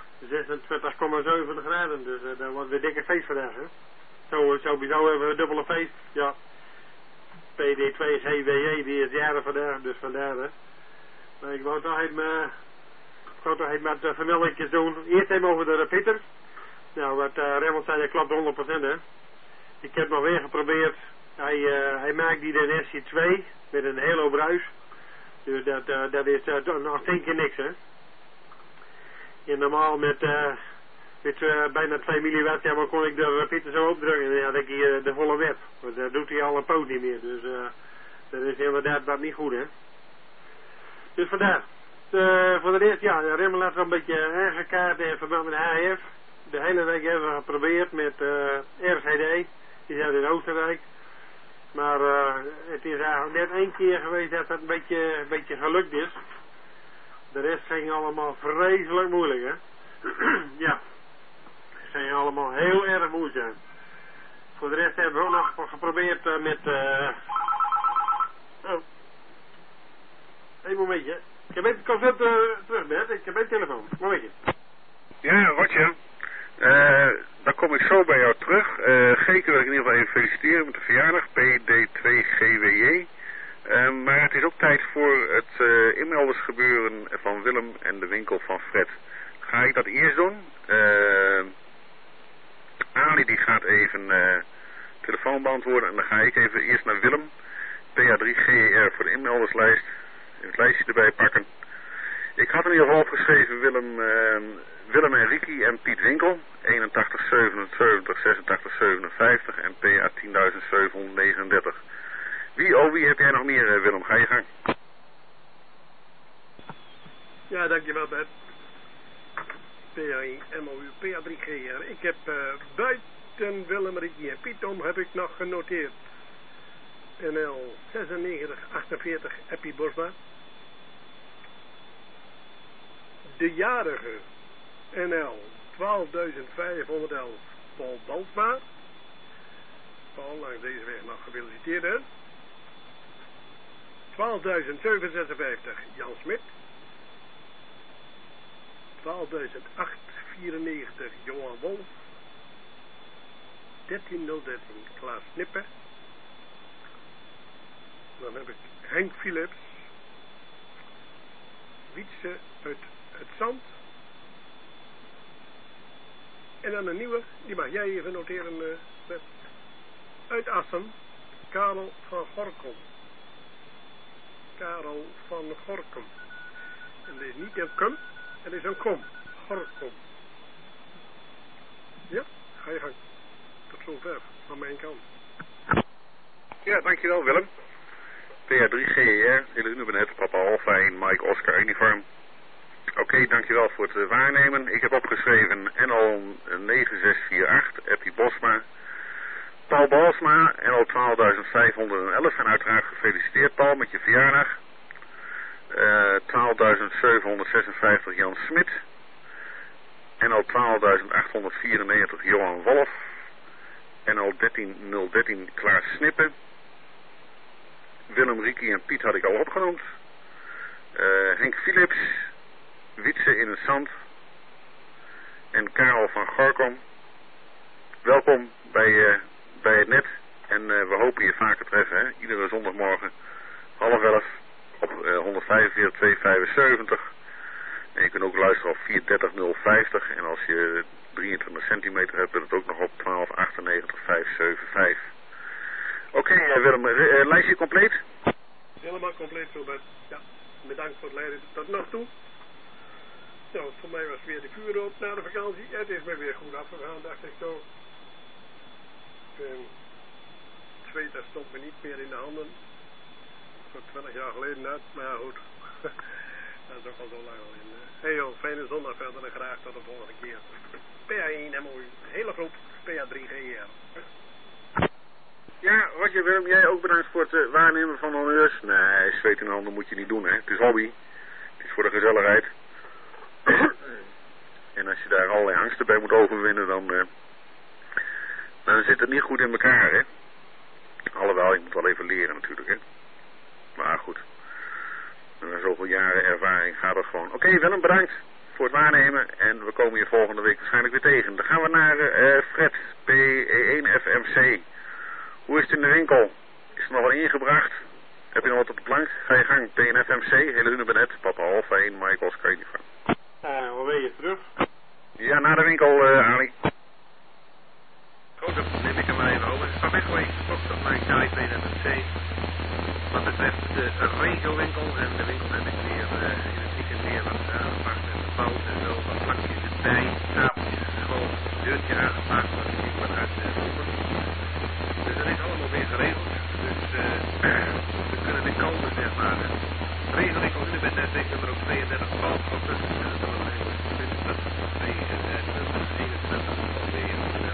26,7 graden, dus dat wordt weer dikke feest vandaag. Hè. Sowieso hebben we een dubbele feest. Ja. PD2 GWJ, die is jaren vandaag, dus vandaar. Hè. Maar ik wou toch even met vermeldingjes doen. Eerst even over de repeater. Nou, wat Remmels zei, dat klopt 100%, hè. Ik heb nog weer geprobeerd. Hij maakt die de SC2 met een hele bruis. Dus dat is nog 10 keer niks, hè. En normaal met bijna 2 milliwatt, ja, maar kon ik de repeater zo opdrukken. En dan had ik hier de volle web. Maar dat doet hij al een poot niet meer. Dus dat is inderdaad wat niet goed, hè. Dus vandaar. Voor de rest, ja, Remmel had er een beetje aangekaart in verband met de HF. De hele week hebben we geprobeerd met RCD. Die zijn in Oostenrijk. Maar het is eigenlijk net 1 keer geweest dat het een beetje gelukt is. De rest ging allemaal vreselijk moeilijk, hè. Ja. Ze zijn allemaal heel erg moeizaam. Voor de rest hebben we ook nog geprobeerd met... Oh. Een momentje. Ik ben constant terug, Bert. Ik heb een telefoon. Momentje. Ja, Roger. Dan kom ik zo bij jou terug. Geke wil ik in ieder geval even feliciteren met de verjaardag. PD2GWJ. Maar het is ook tijd voor het inmeldersgebeuren van Willem en de winkel van Fred. Ga ik dat eerst doen? Ali die gaat even telefoon beantwoorden. En dan ga ik even eerst naar Willem. PA3GER voor de inmelderslijst. Het lijstje erbij pakken. Ik had in ieder geval opgeschreven Willem en Ricky en Piet Winkel. 8177 8657 en PA 10739. Wie heb jij nog meer, Willem? Ga je gang. Ja, dankjewel Bert. PA1 MOU PA3GR. Ik heb buiten Willem, Ricky en Pietom heb ik nog genoteerd. NL 9648 Eppie Bosma. De jarige NL 12511 Paul Balsma. Paul, langs deze weg nog gefeliciteerd, hè. 12.756 Jan Smit. 12.894 Johan Wolf. 13013 Klaas Snippen. Dan heb ik Henk Philips. Wietse uit het Zand. En dan een nieuwe, die mag jij even noteren, Bert. Uit Assen, Karel van Gorkum. Karel van Gorkum. En dit is niet een kum, het is een kom. Gorkum. Ja, ga je gang. Tot zover, van mijn kant. Ja, dankjewel Willem. PA3GER, hele nummer net, Papa Alpha 1, Mike Oscar Uniform. Oké, dankjewel voor het waarnemen. Ik heb opgeschreven NL 9648, Eppie Bosma. Paul Balsma, NL 12.511. En uiteraard gefeliciteerd Paul met je verjaardag. 12.756 Jan Smit. NL 12.894 Johan Wolf. NL 13.013 Klaas Snippen. Willem, Riekie en Piet had ik al opgenoemd. Henk Philips. Wietse in het Zand. En Karel van Gorkom. Welkom bij het net. En we hopen je vaker te treffen. Hè? Iedere zondagmorgen 10:30 op 145 275. En je kunt ook luisteren op 430 050. En als je 23 centimeter hebt, dan het ook nog op 1298 575. Oké, Willem, lijstje compleet? Helemaal compleet, Robert. Ja, bedankt voor het leiden tot nog toe. Nou, voor mij was weer de vuur op na de vakantie. Het is me weer goed afgegaan, dacht ik zo. Het zweet stond me niet meer in de handen. Voor 20 jaar geleden uit, maar ja, goed. Dat is ook al zo lang al in. Hey joh, fijne zondag verder en graag tot de volgende keer. PA1 en mooi, hele groep, PA3 GR. Ja, Roger Willem, jij ook bedankt voor het waarnemen van honneurs. Nee, zweet in de handen moet je niet doen, hè. Het is hobby. Het is voor de gezelligheid. En als je daar allerlei angsten bij moet overwinnen, dan zit het niet goed in elkaar, hè. Alhoewel, je moet wel even leren natuurlijk, hè. Maar goed, na zoveel jaren ervaring gaat het gewoon. Oké, Willem, bedankt voor het waarnemen. En we komen je volgende week waarschijnlijk weer tegen. Dan gaan we naar Fred, P1FMC. Hoe is het in de winkel? Is er nog wat ingebracht? Heb je nog wat op de plank? Ga je gang, P1FMC, hele Hunebed, Papa Alpha 1, Michael Skydiva. Alweer je terug? Ja, naar de winkel, Ali. Goed, dan neem ik hem maar even over. Van Wegwees, op mijn P1FMC. Wat betreft de regelwinkel en de winkel heb ik weer in het weekend weer wat aangepakt en gebouwd en zo, wat plakjes erbij, tafeltjes schoon, deurtje aangepakt, wat ik wat uit roepen. Dus dat is allemaal weer geregeld, dus we kunnen weer komen, zeg maar. Regelwinkel nu met net nummer 32 Paul Schotten, en dat is wel een hele punt, dat is 21 alweer.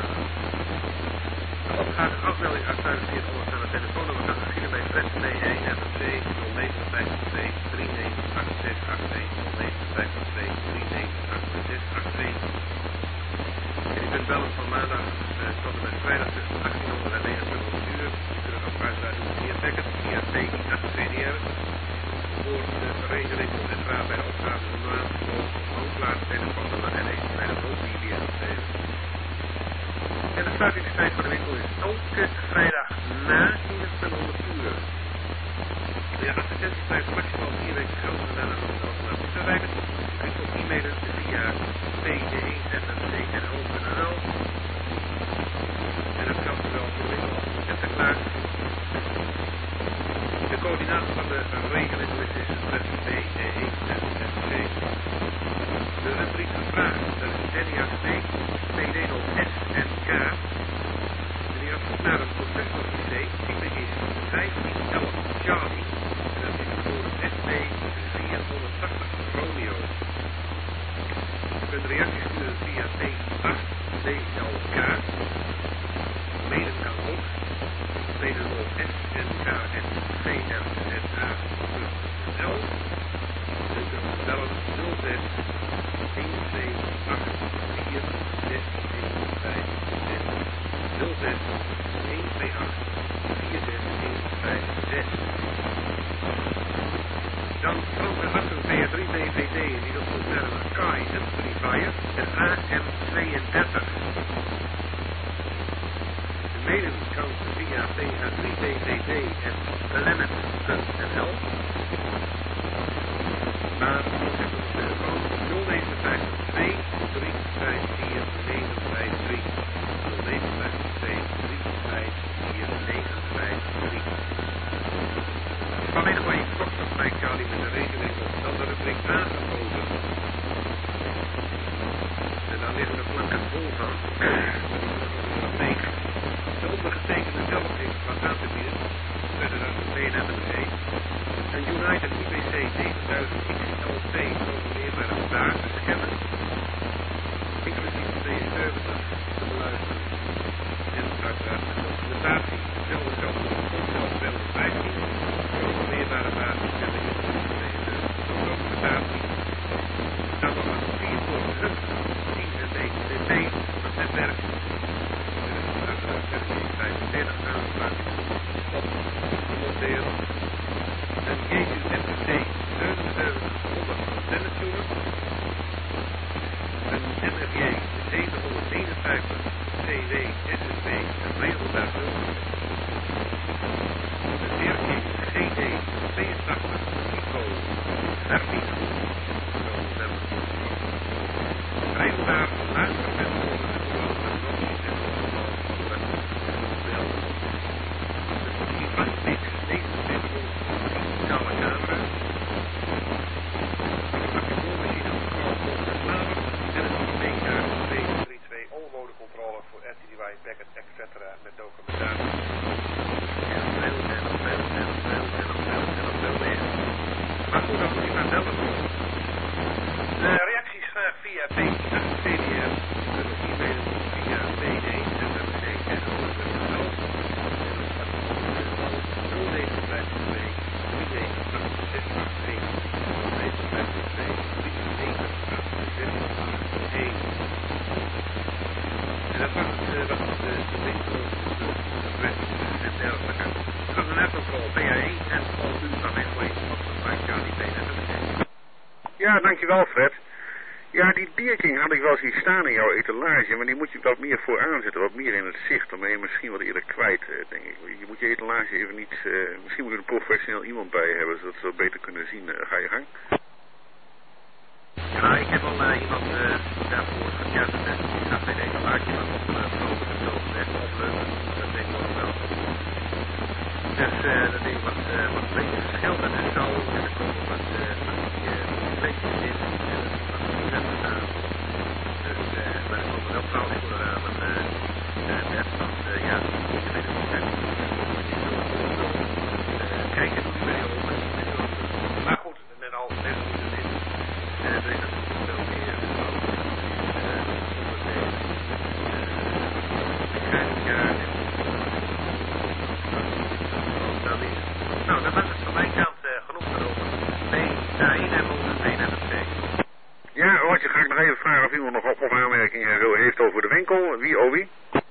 De opgave afmelding uitgestuurd onder aan de telefoonnummer kan beginnen bij Fred P1FMC 0952 398681 0952 398681. En je kunt bellen van maandag tot en met vrijdag tussen 1800 en 1900 uur. Je kunt ook uitluiden via Beckett, via PI8CDR. Voor de regeling en raad bij de opgave van maand, hoofdplaats, telefoonnummer en even bij de hoofdbibia geven. En de sluitingstijd van de winkel is elke vrijdag na 2100 uur. De advertentietijd maximaal 4 weken gelden en daarna nog zelfs te bereiken. Je kunt ook e-mailen via pd1fmc@nl. En dat geldt zowel voor de winkel als voor Sinterklaas. De coördinator van de regeling is P1FMC. De rubriek gevraagd, dat is Denia C, PD0S en K. En die had naar een processorsysteem, type is 1511 Charlie. En dat is voor het SP 480 Romeo. Je kunt reacties sturen via P8DLK. Mailen kan ook. PD0S en K en VRZA.nl. Je kunt bellen 06 Dan Frans en Assen PR3 DVD en die dat komt naar een Kai Anthony Fire en AM32. De mailing kan via ph3dvd@lemmet.nl. Maar de telefoon 059 2354953 Vanmiddag waar je gekocht op mijn Charlie met de regenwinkel, dan de rubriek aangekozen. En dan liggen de planken vol van. De ondergetekende zelf heeft wat aan te bieden. Verder dan de PNMC. Een United IBC 7000 XLP, over meer maar een daar luisteren met controle voor RTDY, packet, etc. met documentatie. Maar goed, dan moet je maar zelf doen. Reacties graag via PDM, e-mail via BD, ZFC en over.nl. 0952 en dat was de winkel, de wet en dergelijke. Dat was een netcontrole, PA1 en al u van mijn collega op de Frank Charlie BNN. Ja, dankjewel Fred. Ja, die Dierking had ik wel zien staan in jouw etalage, maar die moet je wat meer vooraan zetten, wat meer in het zicht. Dan ben je misschien wat eerder kwijt, denk ik. Je moet je etalage even niet, misschien moet je er professioneel iemand bij hebben, zodat ze dat beter kunnen zien. Ga je gang? Ja, ik heb al iemand daarvoor gechat. Ik ga bij deze laatje wat op vrolijk gezogen en opleuken. Dat denk ik ook wel. Dus dat ding wat een beetje geschilderd en zo. En er komen wat plekjes in. En wat net gedaan. Dus maar er komen wel trouwens voor de ramen. Net van ja, ik weet het niet. Kijken hoe die bij ons is. Maar goed, met al net hoe het is. Er is natuurlijk veel meer nou, dat was het van mijn kant genoeg erover. Daarin hebben we een BNN. Ja, Roger, ga ik nog even vragen of iemand nog op aanmerkingen heeft over de winkel. Wie?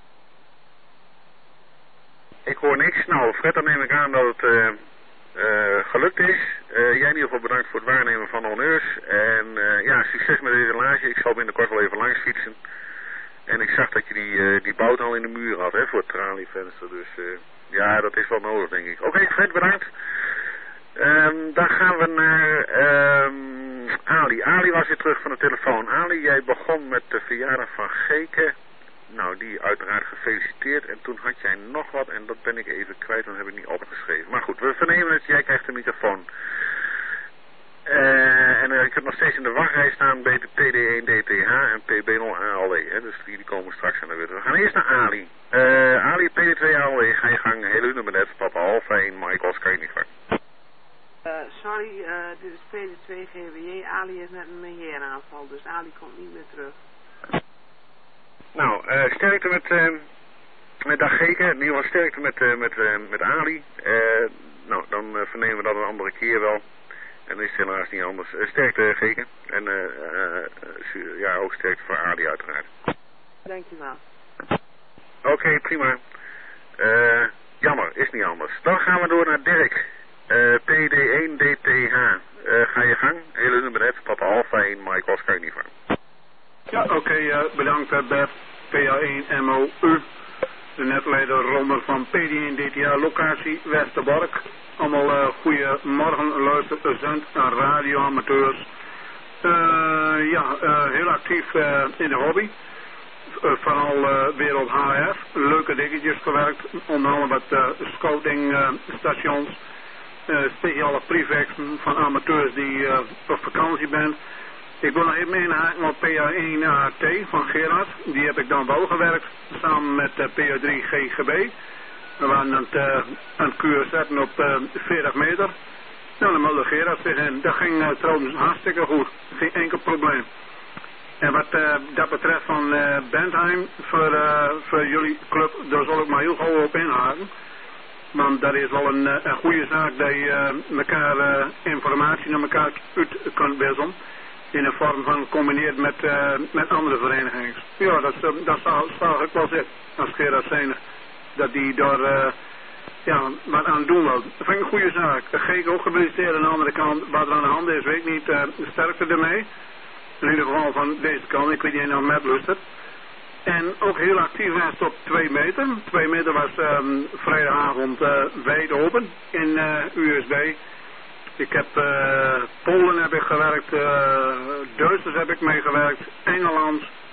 Ik hoor niks. Nou, Fred, dan neem ik aan dat het gelukt is. Jij in ieder geval bedankt voor het waarnemen van honneurs. En ja, succes met deze etalage. Ik zal binnenkort wel even langs fietsen. En ik zag dat je die bout al in de muur had, hè, voor het tralievenster. Dus ja, dat is wel nodig, denk ik. Oké, Fred, bedankt. Dan gaan we naar Ali. Ali was weer terug van de telefoon. Ali, jij begon met de verjaardag van Geke. Nou, die uiteraard gefeliciteerd. En toen had jij nog wat en dat ben ik even kwijt, dat heb ik niet opgeschreven. Maar goed, we vernemen het. Jij krijgt de microfoon. En ik heb nog steeds in de wachtrij staan bij de PD1DTH en PB0ALE. Dus die komen straks aan de beurt. We gaan eerst naar Ali. Ali, PD2ALE, ga je gang. Hele Unerbenet, Papa Alfa 1, Mike Oscar Uniform. Sorry, dit is PD2 GWJ. Ali is net een heeraanval, dus Ali komt niet meer terug. Nou, sterkte met dag Geke. In ieder geval sterkte met Ali. Nou, dan vernemen we dat een andere keer wel. En dan is het helaas niet anders. Sterkte Geke. En ja, ook sterkte voor Ali uiteraard. Dankjewel. Oké, prima. Jammer, is niet anders. Dan gaan we door naar Dirk. PD1DTH. Ga je gang. Hele nummer Papa Alfa 1, Mike Oscar Uniform. Ja, oké, bedankt Bert. PA1MOU. De netleider Rommel van PD1DTH locatie Westerbork. Allemaal goeiemorgen luisterzend en radioamateurs. Ja, heel actief in de hobby. Vooral weer op HF. Leuke dingetjes gewerkt. Onder andere wat scoutingstations. Speciale prefecten van amateurs die op vakantie zijn. Ik wil nog even inhaken op PA1AT van Gerard. Die heb ik dan wel gewerkt. Samen met PA3 GGB. We waren aan het kuur zetten op 40 meter. Nou, dan meldde Gerard zich in. Dat ging trouwens hartstikke goed. Geen enkel probleem. En wat dat betreft van Bentheim, voor jullie club, daar zal ik maar heel gauw op inhaken. Want dat is wel een goede zaak dat je elkaar informatie naar elkaar uit kunt wisselen. In een vorm van gecombineerd met andere verenigingen. Ja, dat zou ik wel zitten. Als Gerard zijn dat die daar ja, wat aan doen wil. Dat vind ik een goede zaak. Dat ga ik ook gefeliciteerd. Aan de andere kant, wat er aan de hand is, weet ik niet. Sterkte ermee. In ieder geval van deze kant. Ik weet niet of je nou met luistert. En ook heel actief was op 2 meter. 2 meter was vrijdagavond wijd open in USB. Ik heb Polen heb ik gewerkt, Duitsers heb ik meegewerkt, Engeland,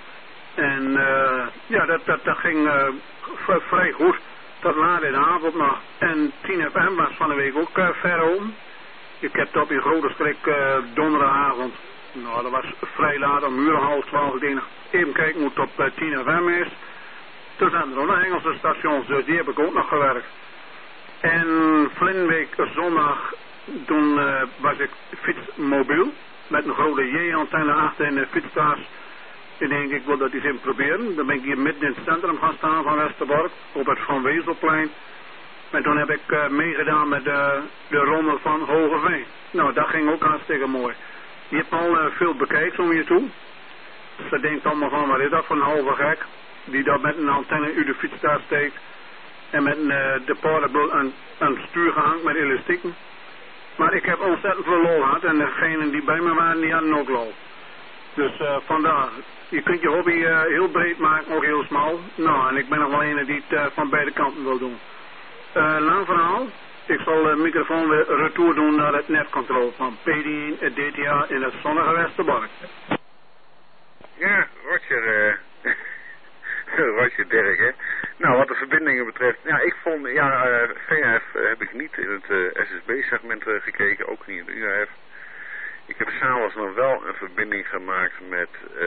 En ja, dat ging vrij goed. Tot laat in de avond nog. En 10FM was van de week ook ver om. Ik heb dat op in grote strik donderdagavond. Nou, dat was vrij laat, om uur 11:30. Ik denk even kijken hoe het op 10FM is. Toen zijn er ook nog Engelse stations, dus die heb ik ook nog gewerkt. En Vlinweek zondag, toen was ik fietsmobiel. Met een grote J-antenne achter in de fietstaas. Ik denk, ik wil dat eens in proberen. Dan ben ik hier midden in het centrum gaan staan van Westerbork. Op het Van Wezelplein. En toen heb ik meegedaan met de ronde van Hogeveen. Nou, dat ging ook hartstikke mooi. Je hebt al veel bekijks om je toe. Ze denkt allemaal van, wat is dat voor een halve gek? Die dat met een antenne uit de fietstaas steekt. En met de paardenbul aan het stuur gehangen met elastieken. Maar ik heb ontzettend veel lol gehad. En degenen die bij me waren, die hadden ook lol. Dus vandaar. Je kunt je hobby heel breed maken, ook heel smal. Nou, en ik ben nog wel een die het van beide kanten wil doen. Lang verhaal. Ik zal de microfoon weer retour doen naar het netcontrole van PD1 DTA in het zonnige Westerbork. Ja, Roger, Roger Dirk, hè. Nou, wat de verbindingen betreft, ja, ik vond, ja, VHF heb ik niet in het SSB-segment gekeken, ook niet in de UHF. Ik heb s'avonds nog wel een verbinding gemaakt met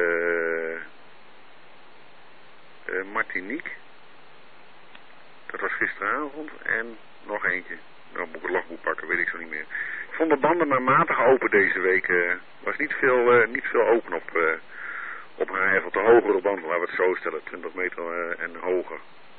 Martinique. Dat was gisteravond en nog eentje. Nou, moet ik het logboek pakken, weet ik zo niet meer. Ik vond de banden maar matig open deze week. Was niet veel open op haar wat de hogere banden, laten we het zo stellen. 20 meter en hoger.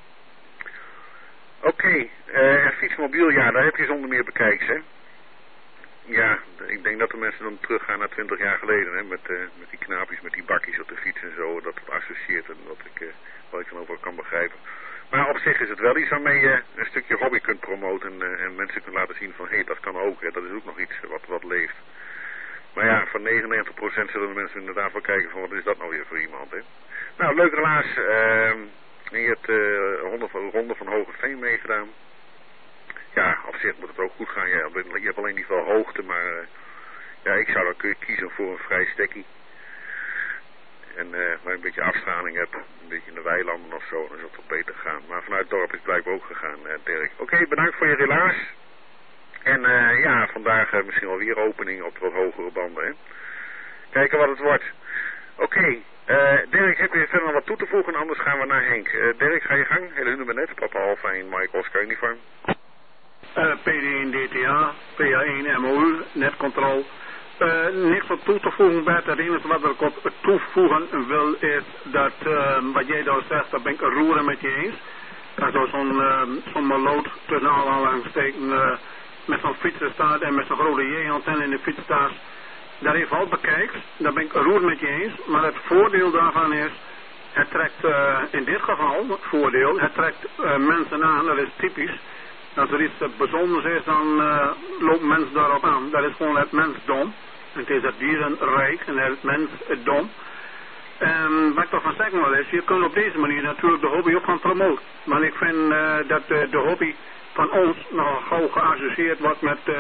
Oké, fietsmobiel, ja, daar heb je zonder meer bekijks, hè. Ja, ik denk dat de mensen dan teruggaan naar 20 jaar geleden, hè, met die knaapjes, met die bakjes op de fiets en zo, dat het associeert en wat ik dan ook wel kan begrijpen. Maar op zich is het wel iets waarmee je een stukje hobby kunt promoten en mensen kunt laten zien van, hé, dat kan ook, hè, dat is ook nog iets wat leeft. Maar ja, van 99% zullen de mensen inderdaad wel kijken van, wat is dat nou weer voor iemand, hè. Nou, leuk relaas, je hebt ronde van Hogeveen meegedaan. Ja, op zich moet het ook goed gaan. Ja, je hebt alleen niet veel hoogte, maar ja, ik zou dan kiezen voor een vrij stekkie. En waar je een beetje afstraling hebt, een beetje in de weilanden of zo, dan zal het wel beter gaan. Maar vanuit het dorp is het blijkbaar ook gegaan, Dirk. Oké, bedankt voor je relaas. En ja, vandaag misschien wel weer opening op wat hogere banden, hè. Kijken wat het wordt. Oké, Dirk, heb je verder nog wat toe te voegen? Anders gaan we naar Henk. Dirk, ga je gang. Hele Hunderbenet, Papa Alpha 1, Mike Oscar Uniform. PD1 DTA, PA1 MOU, netcontrole. Niks wat toe te voegen, Bert. Het enige wat ik op toevoegen wil is dat wat jij daar zegt, daar ben ik een roeren met je eens. Dat zo'n maloot tussen alle aanhalingstekens met zo'n fietser staat en met zo'n grote J-antenne in de fietsstaas. Daar heeft al bekijkt, daar ben ik een roer met je eens. Maar het voordeel daarvan is, het trekt in dit geval, het voordeel, het trekt mensen aan, dat is typisch. Als er iets bijzonders is, dan loopt mensen daarop aan. Dat is gewoon het mensdom. Het is het dierenrijk en het mensdom. En wat ik toch van zeggen wil is, je kunt op deze manier natuurlijk de hobby ook gaan promoten. Maar ik vind dat de hobby van ons nog gauw geassocieerd wordt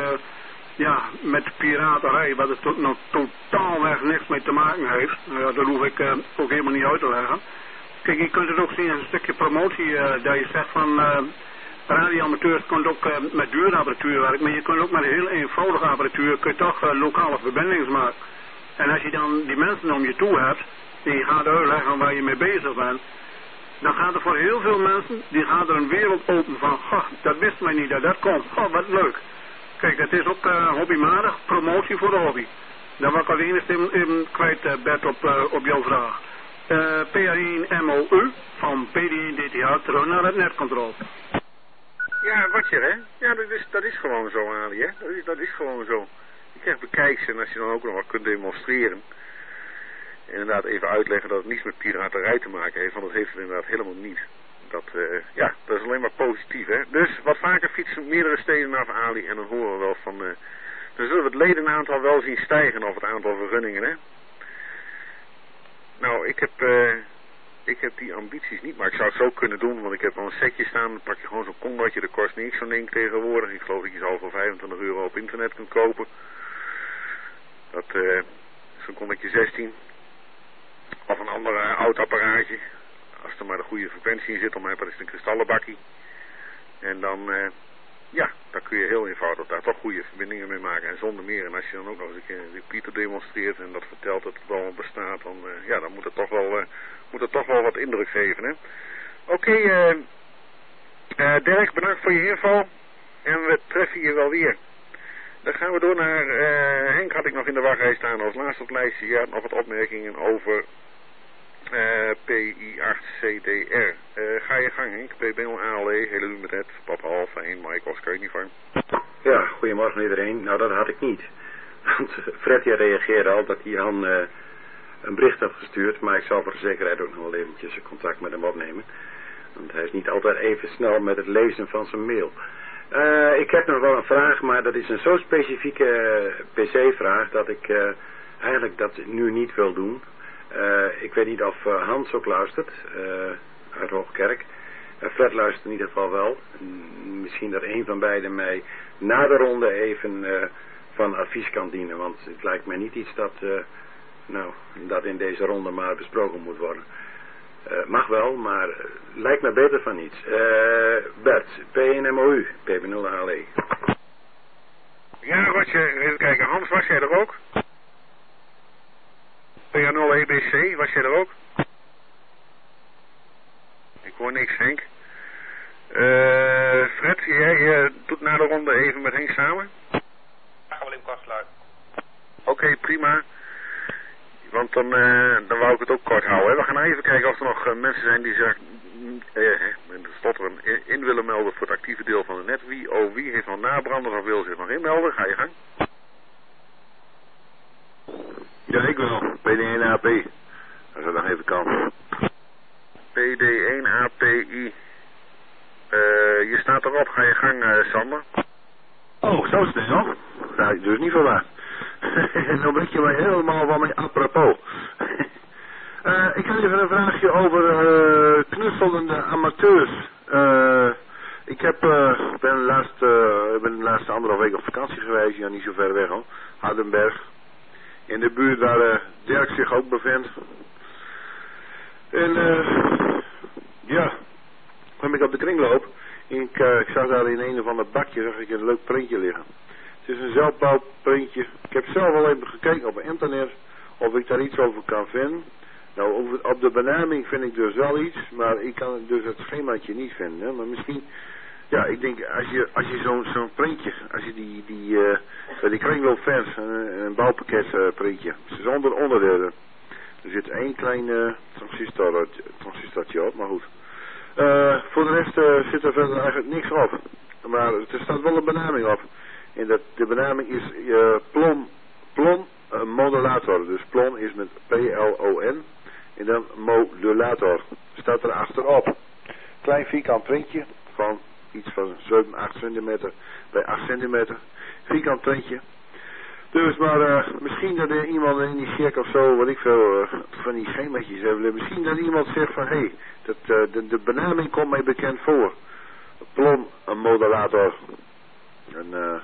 met piraterij, wat er nog totaalweg niks mee te maken heeft. Dat hoef ik ook helemaal niet uit te leggen. Kijk, je kunt het ook zien als een stukje promotie, dat je zegt van... radioamateurs kunt ook met dure apparatuur werken, maar je kunt ook met heel eenvoudige apparatuur kun je toch lokale verbindingen maken. En als je dan die mensen om je toe hebt, en je gaat uitleggen waar je mee bezig bent, dan gaat er voor heel veel mensen, die gaat er een wereld open van, goh, dat wist mij niet dat dat komt, goh, wat leuk. Kijk, het is ook hobbymatig, promotie voor de hobby. Dat was ik alleen eens even kwijt, Bert, op jouw vraag. PA1 MOU van PD1 DTA terug naar het netcontrole. Ja, wat je, hè? Ja, dat is gewoon zo, Ali, hè? Dat is gewoon zo. Je krijgt bekijks en als je dan ook nog wat kunt demonstreren. Inderdaad even uitleggen dat het niets met piraterij te maken heeft, want dat heeft het inderdaad helemaal niet. Dat is alleen maar positief, hè? Dus wat vaker fietsen meerdere steden naar Ali en dan horen we wel van... dan zullen we het ledenaantal wel zien stijgen of het aantal vergunningen, hè? Nou, ik heb die ambities niet, maar ik zou het zo kunnen doen, want ik heb al een setje staan, dan pak je gewoon zo'n combatje, dat kost niks zo'n ding tegenwoordig. Ik geloof dat je ze al voor €25 op internet kunt kopen. Dat zo'n combatje 16. Of een ander oud apparaatje. Als er maar de goede frequentie in zit, dan heb je een kristallenbakkie. En dan, dan kun je heel eenvoudig daar toch goede verbindingen mee maken. En zonder meer. En als je dan ook nog eens een keer de repeater demonstreert en dat vertelt dat het allemaal bestaat, dan moet het toch wel wat indruk geven, hè. Oké, Dirk, bedankt voor je info. En we treffen je wel weer. Dan gaan we door naar Henk, had ik nog in de wachtrij staan als laatste op het lijstje. Ja, nog wat opmerkingen over PI8CDR. Ga je gang, Henk. PB0ALE, hele doen met het. Papa Alpha 1, Mike Oscar Uniform. Ja, goedemorgen iedereen. Nou, dat had ik niet. Want Fred reageerde al dat hij Han een bericht had gestuurd. Maar ik zal voor de zekerheid ook nog wel eventjes contact met hem opnemen. Want hij is niet altijd even snel met het lezen van zijn mail. Ik heb nog wel een vraag, maar dat is een zo specifieke PC-vraag dat ik eigenlijk dat nu niet wil doen. Ik weet niet of Hans ook luistert, uit Hoogkerk. Fred luistert in ieder geval wel. Misschien dat een van beiden mij na de ronde even van advies kan dienen. Want het lijkt mij niet iets dat in deze ronde maar besproken moet worden. Mag wel, maar lijkt me beter van niets. Bert, PNMOU, PB0ALE. Ja, Roger, even kijken. Hans, was jij er ook? PA0EBC, was jij er ook? Ik hoor niks, Henk. Fred, jij doet na de ronde even met Henk samen? Ja, gaan we in kort sluiten. Oké, prima. Want dan wou ik het ook kort houden. Hè. We gaan even kijken of er nog mensen zijn die zich in willen melden voor het actieve deel van de net. Wie heeft nog nabranders of wil zich nog inmelden? Ga je gang. Ja, ik wel. PD1AP. Als dat nog even kan. PD1API. Je staat erop. Ga je gang, Sander. Oh, zo snel? Nou, dus niet verwacht. Dan ben je mij helemaal van mijn apropos. Ik had even een vraagje over knuffelende amateurs. Ik ben de laatste 1,5 week op vakantie geweest, ja, niet zo ver weg hoor. Hardenberg. In de buurt waar Dirk zich ook bevindt. En kwam ik op de kringloop. En ik zag daar in een of ander bakje zag ik een leuk printje liggen. Het is een zelfbouwprintje. Ik heb zelf al even gekeken op internet of ik daar iets over kan vinden. Nou, op de benaming vind ik dus wel iets, maar ik kan dus het schemaatje niet vinden. Hè. Maar misschien, ja, ik denk als je zo'n printje, als je bij die kringloopfans een bouwpakket printje, zonder onderdelen. Er zit één klein transistortje op, maar goed. Voor de rest zit er verder eigenlijk niks op. Maar er staat wel een benaming op. En de benaming is plon modulator. Dus plon is met PLON. En dan modulator. Staat er achterop. Klein vierkant printje van iets van 7, 8 centimeter bij 8 centimeter. Vierkant printje. Dus maar misschien dat er iemand in die check of zo, wat ik veel, van die schemaatjes hebben. Misschien dat iemand zegt van hé, de benaming komt mij bekend voor. Plon modulator. En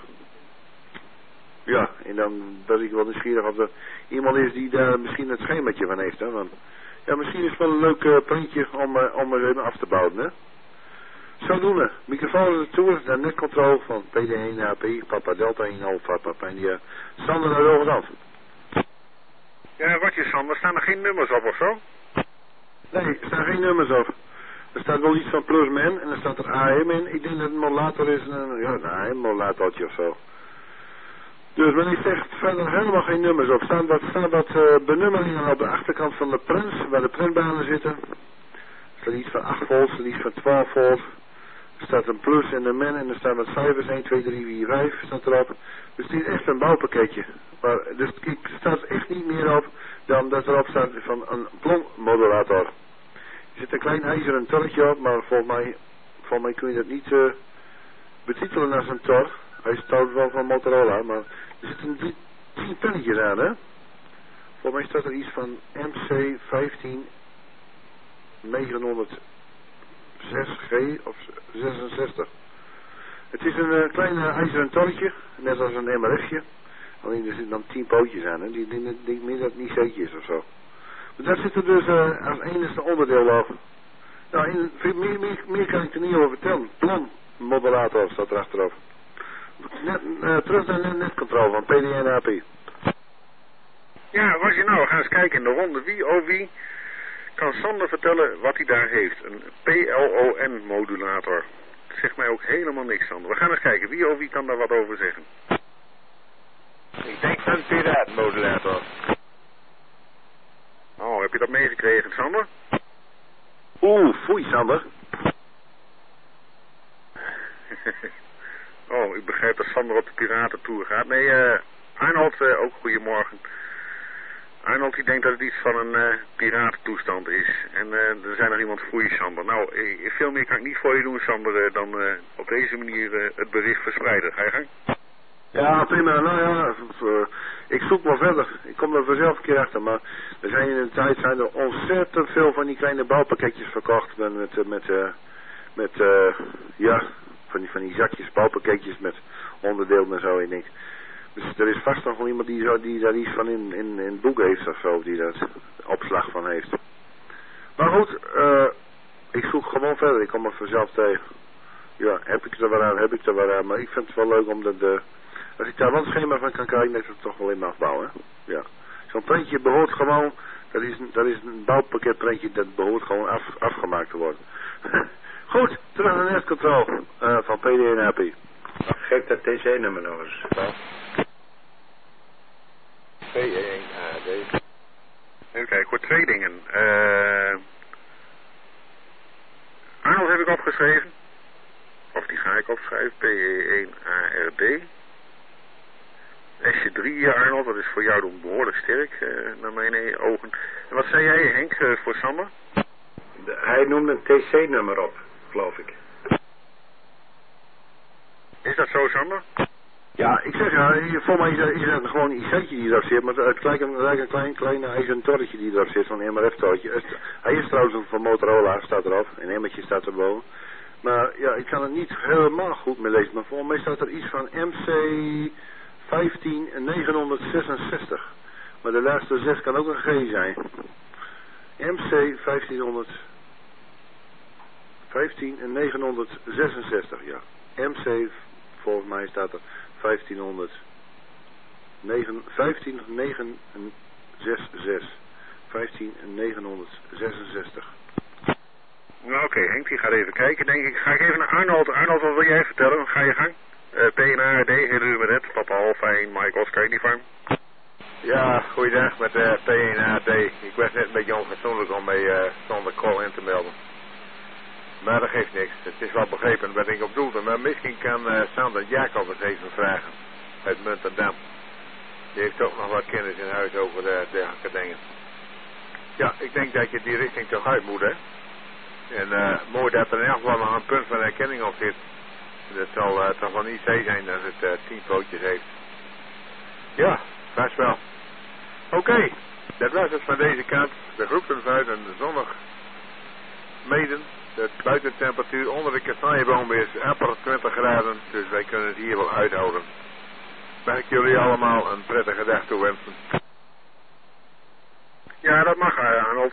en dan ben ik wel nieuwsgierig of er iemand is die daar misschien het schemaatje van heeft. Hè? Want ja, misschien is het wel een leuk printje om er even af te bouwen. Hè? Zodoende, microfoon retour, de netcontrole van PD1AP, Papa Delta 1 Alpha, Papa India, Sander naar Rotterdam. Ja, wat is Sander? Staan er geen nummers op of zo? Nee, er staan geen nummers op. Er staat wel iets van plus min en er staat er AM in. Ik denk dat het modulator is een AM-modulatortje of zo. Dus men zegt verder helemaal geen nummers op. Er staan wat benummeringen op de achterkant van de prins, waar de printbanen zitten. Er staat iets van 8 volt, er staat iets van 12 volt. Er staat een plus en een min en er staan wat cijfers, 1, 2, 3, 4, 5 staat erop. Dus het is echt een bouwpakketje. Maar dus er staat echt niet meer op dan dat erop staat van een plonmodulator. Er zit een klein ijzeren torretje op, maar volgens mij kun je dat niet betitelen als een tor. Hij staat wel van Motorola, maar er zitten 10 pennetjes aan, hè? Volgens mij staat er iets van MC15 906G of 66. Het is een klein ijzeren torretje, net als een MRF'je. Alleen er zitten dan 10 pootjes aan, hè? Die denk meer dat het niet zeetje is of zo. Daar zit er dus als enige onderdeel op. Nou, meer kan ik er niet over vertellen. Plan moderator staat er achterop. Terug naar de netcontrole van PDNAP. Ja, was je nou? Ga eens kijken in de ronde. Wie kan Sander vertellen wat hij daar heeft? Een PLON modulator. Dat zegt mij ook helemaal niks, Sander. We gaan eens kijken. Wie kan daar wat over zeggen? Ik denk van Piraat modulator. Oh, heb je dat meegekregen, Sander? Foei, Sander. Oh, ik begrijp dat Sander op de piratentour gaat. Nee, Arnold, ook goedemorgen. Arnold die denkt dat het iets van een piratentoestand is. En er zijn nog iemand voor je, Sander. Nou, veel meer kan ik niet voor je doen, Sander, dan op deze manier het bericht verspreiden. Ga je gang? Ja, prima. Nou ja, ik zoek wel verder. Ik kom er vanzelf een keer achter. Maar er zijn in de tijd ontzettend veel van die kleine bouwpakketjes verkocht. Van die zakjes, bouwpakketjes met onderdelen en zo en niks. Dus er is vast nog wel iemand die daar iets van in het boek heeft of zo, die daar opslag van heeft. Maar goed, ik zoek gewoon verder. Ik kom er vanzelf tegen. Ja, heb ik er wel aan. Maar ik vind het wel leuk om als ik daar wel een schema van kan krijgen, dat ik het toch wel in mag bouwen. Ja. Zo'n prentje behoort gewoon, dat is een bouwpakketprentje, dat behoort gewoon afgemaakt te worden. Goed, terug naar de netcontrole van PDNAP. Geef dat TC-nummer nog eens. P1AD. Even kijken, voor 2 dingen. Arnold heb ik opgeschreven. Of die ga ik opschrijven. PE1ARD. SJ3, Arnold, dat is voor jou dan behoorlijk sterk, naar mijn ogen. En wat zei jij, Henk, voor Sander? Hij noemde een TC-nummer op, geloof ik. Is dat zo, Sander? Ja, ik zeg ja, volgens mij is dat gewoon een IC'tje die erop zit, maar het lijkt een klein ijzeren torretje die erop zit, zo'n MRF-torretje. Hij is trouwens van Motorola, staat erop, een emmertje staat erboven. Maar ja, ik kan het niet helemaal goed mee lezen, maar volgens mij staat er iets van MC 15966. Maar de laatste 6 kan ook een G zijn. MC 15966, ja. MC, volgens mij staat er 15966. 15966. Nou oké, Henk, die gaat even kijken, denk ik. Ga ik even naar Arnold. Arnold, wat wil jij vertellen? Ga je gang? PNAD, Rubenet, Papa Alpha 1, Mike Oscar Uniform. Ja, goeiedag met PNAD. Ik was net een beetje onfatsoenlijk om mij zonder call in te melden. Maar dat geeft niks. Het is wel begrepen wat ik op doelde. Maar misschien kan Sander Jacob eens even vragen. Uit Muntendam. Die heeft toch nog wat kennis in huis over dergelijke dingen. Ja, ik denk dat je die richting toch uit moet, hè. En mooi dat er in elk geval nog een punt van herkenning op zit. Dat zal toch wel niet IC zijn dat het 10 pootjes heeft. Ja, vast wel. Oké, dat was het van deze kant. De groepen uit en de zonnig meden. De buitentemperatuur onder de kastanjeboom is amper 20 graden, dus wij kunnen het hier wel uithouden. Mag ik jullie allemaal een prettige dag toewensen? Ja, dat mag, Arnold.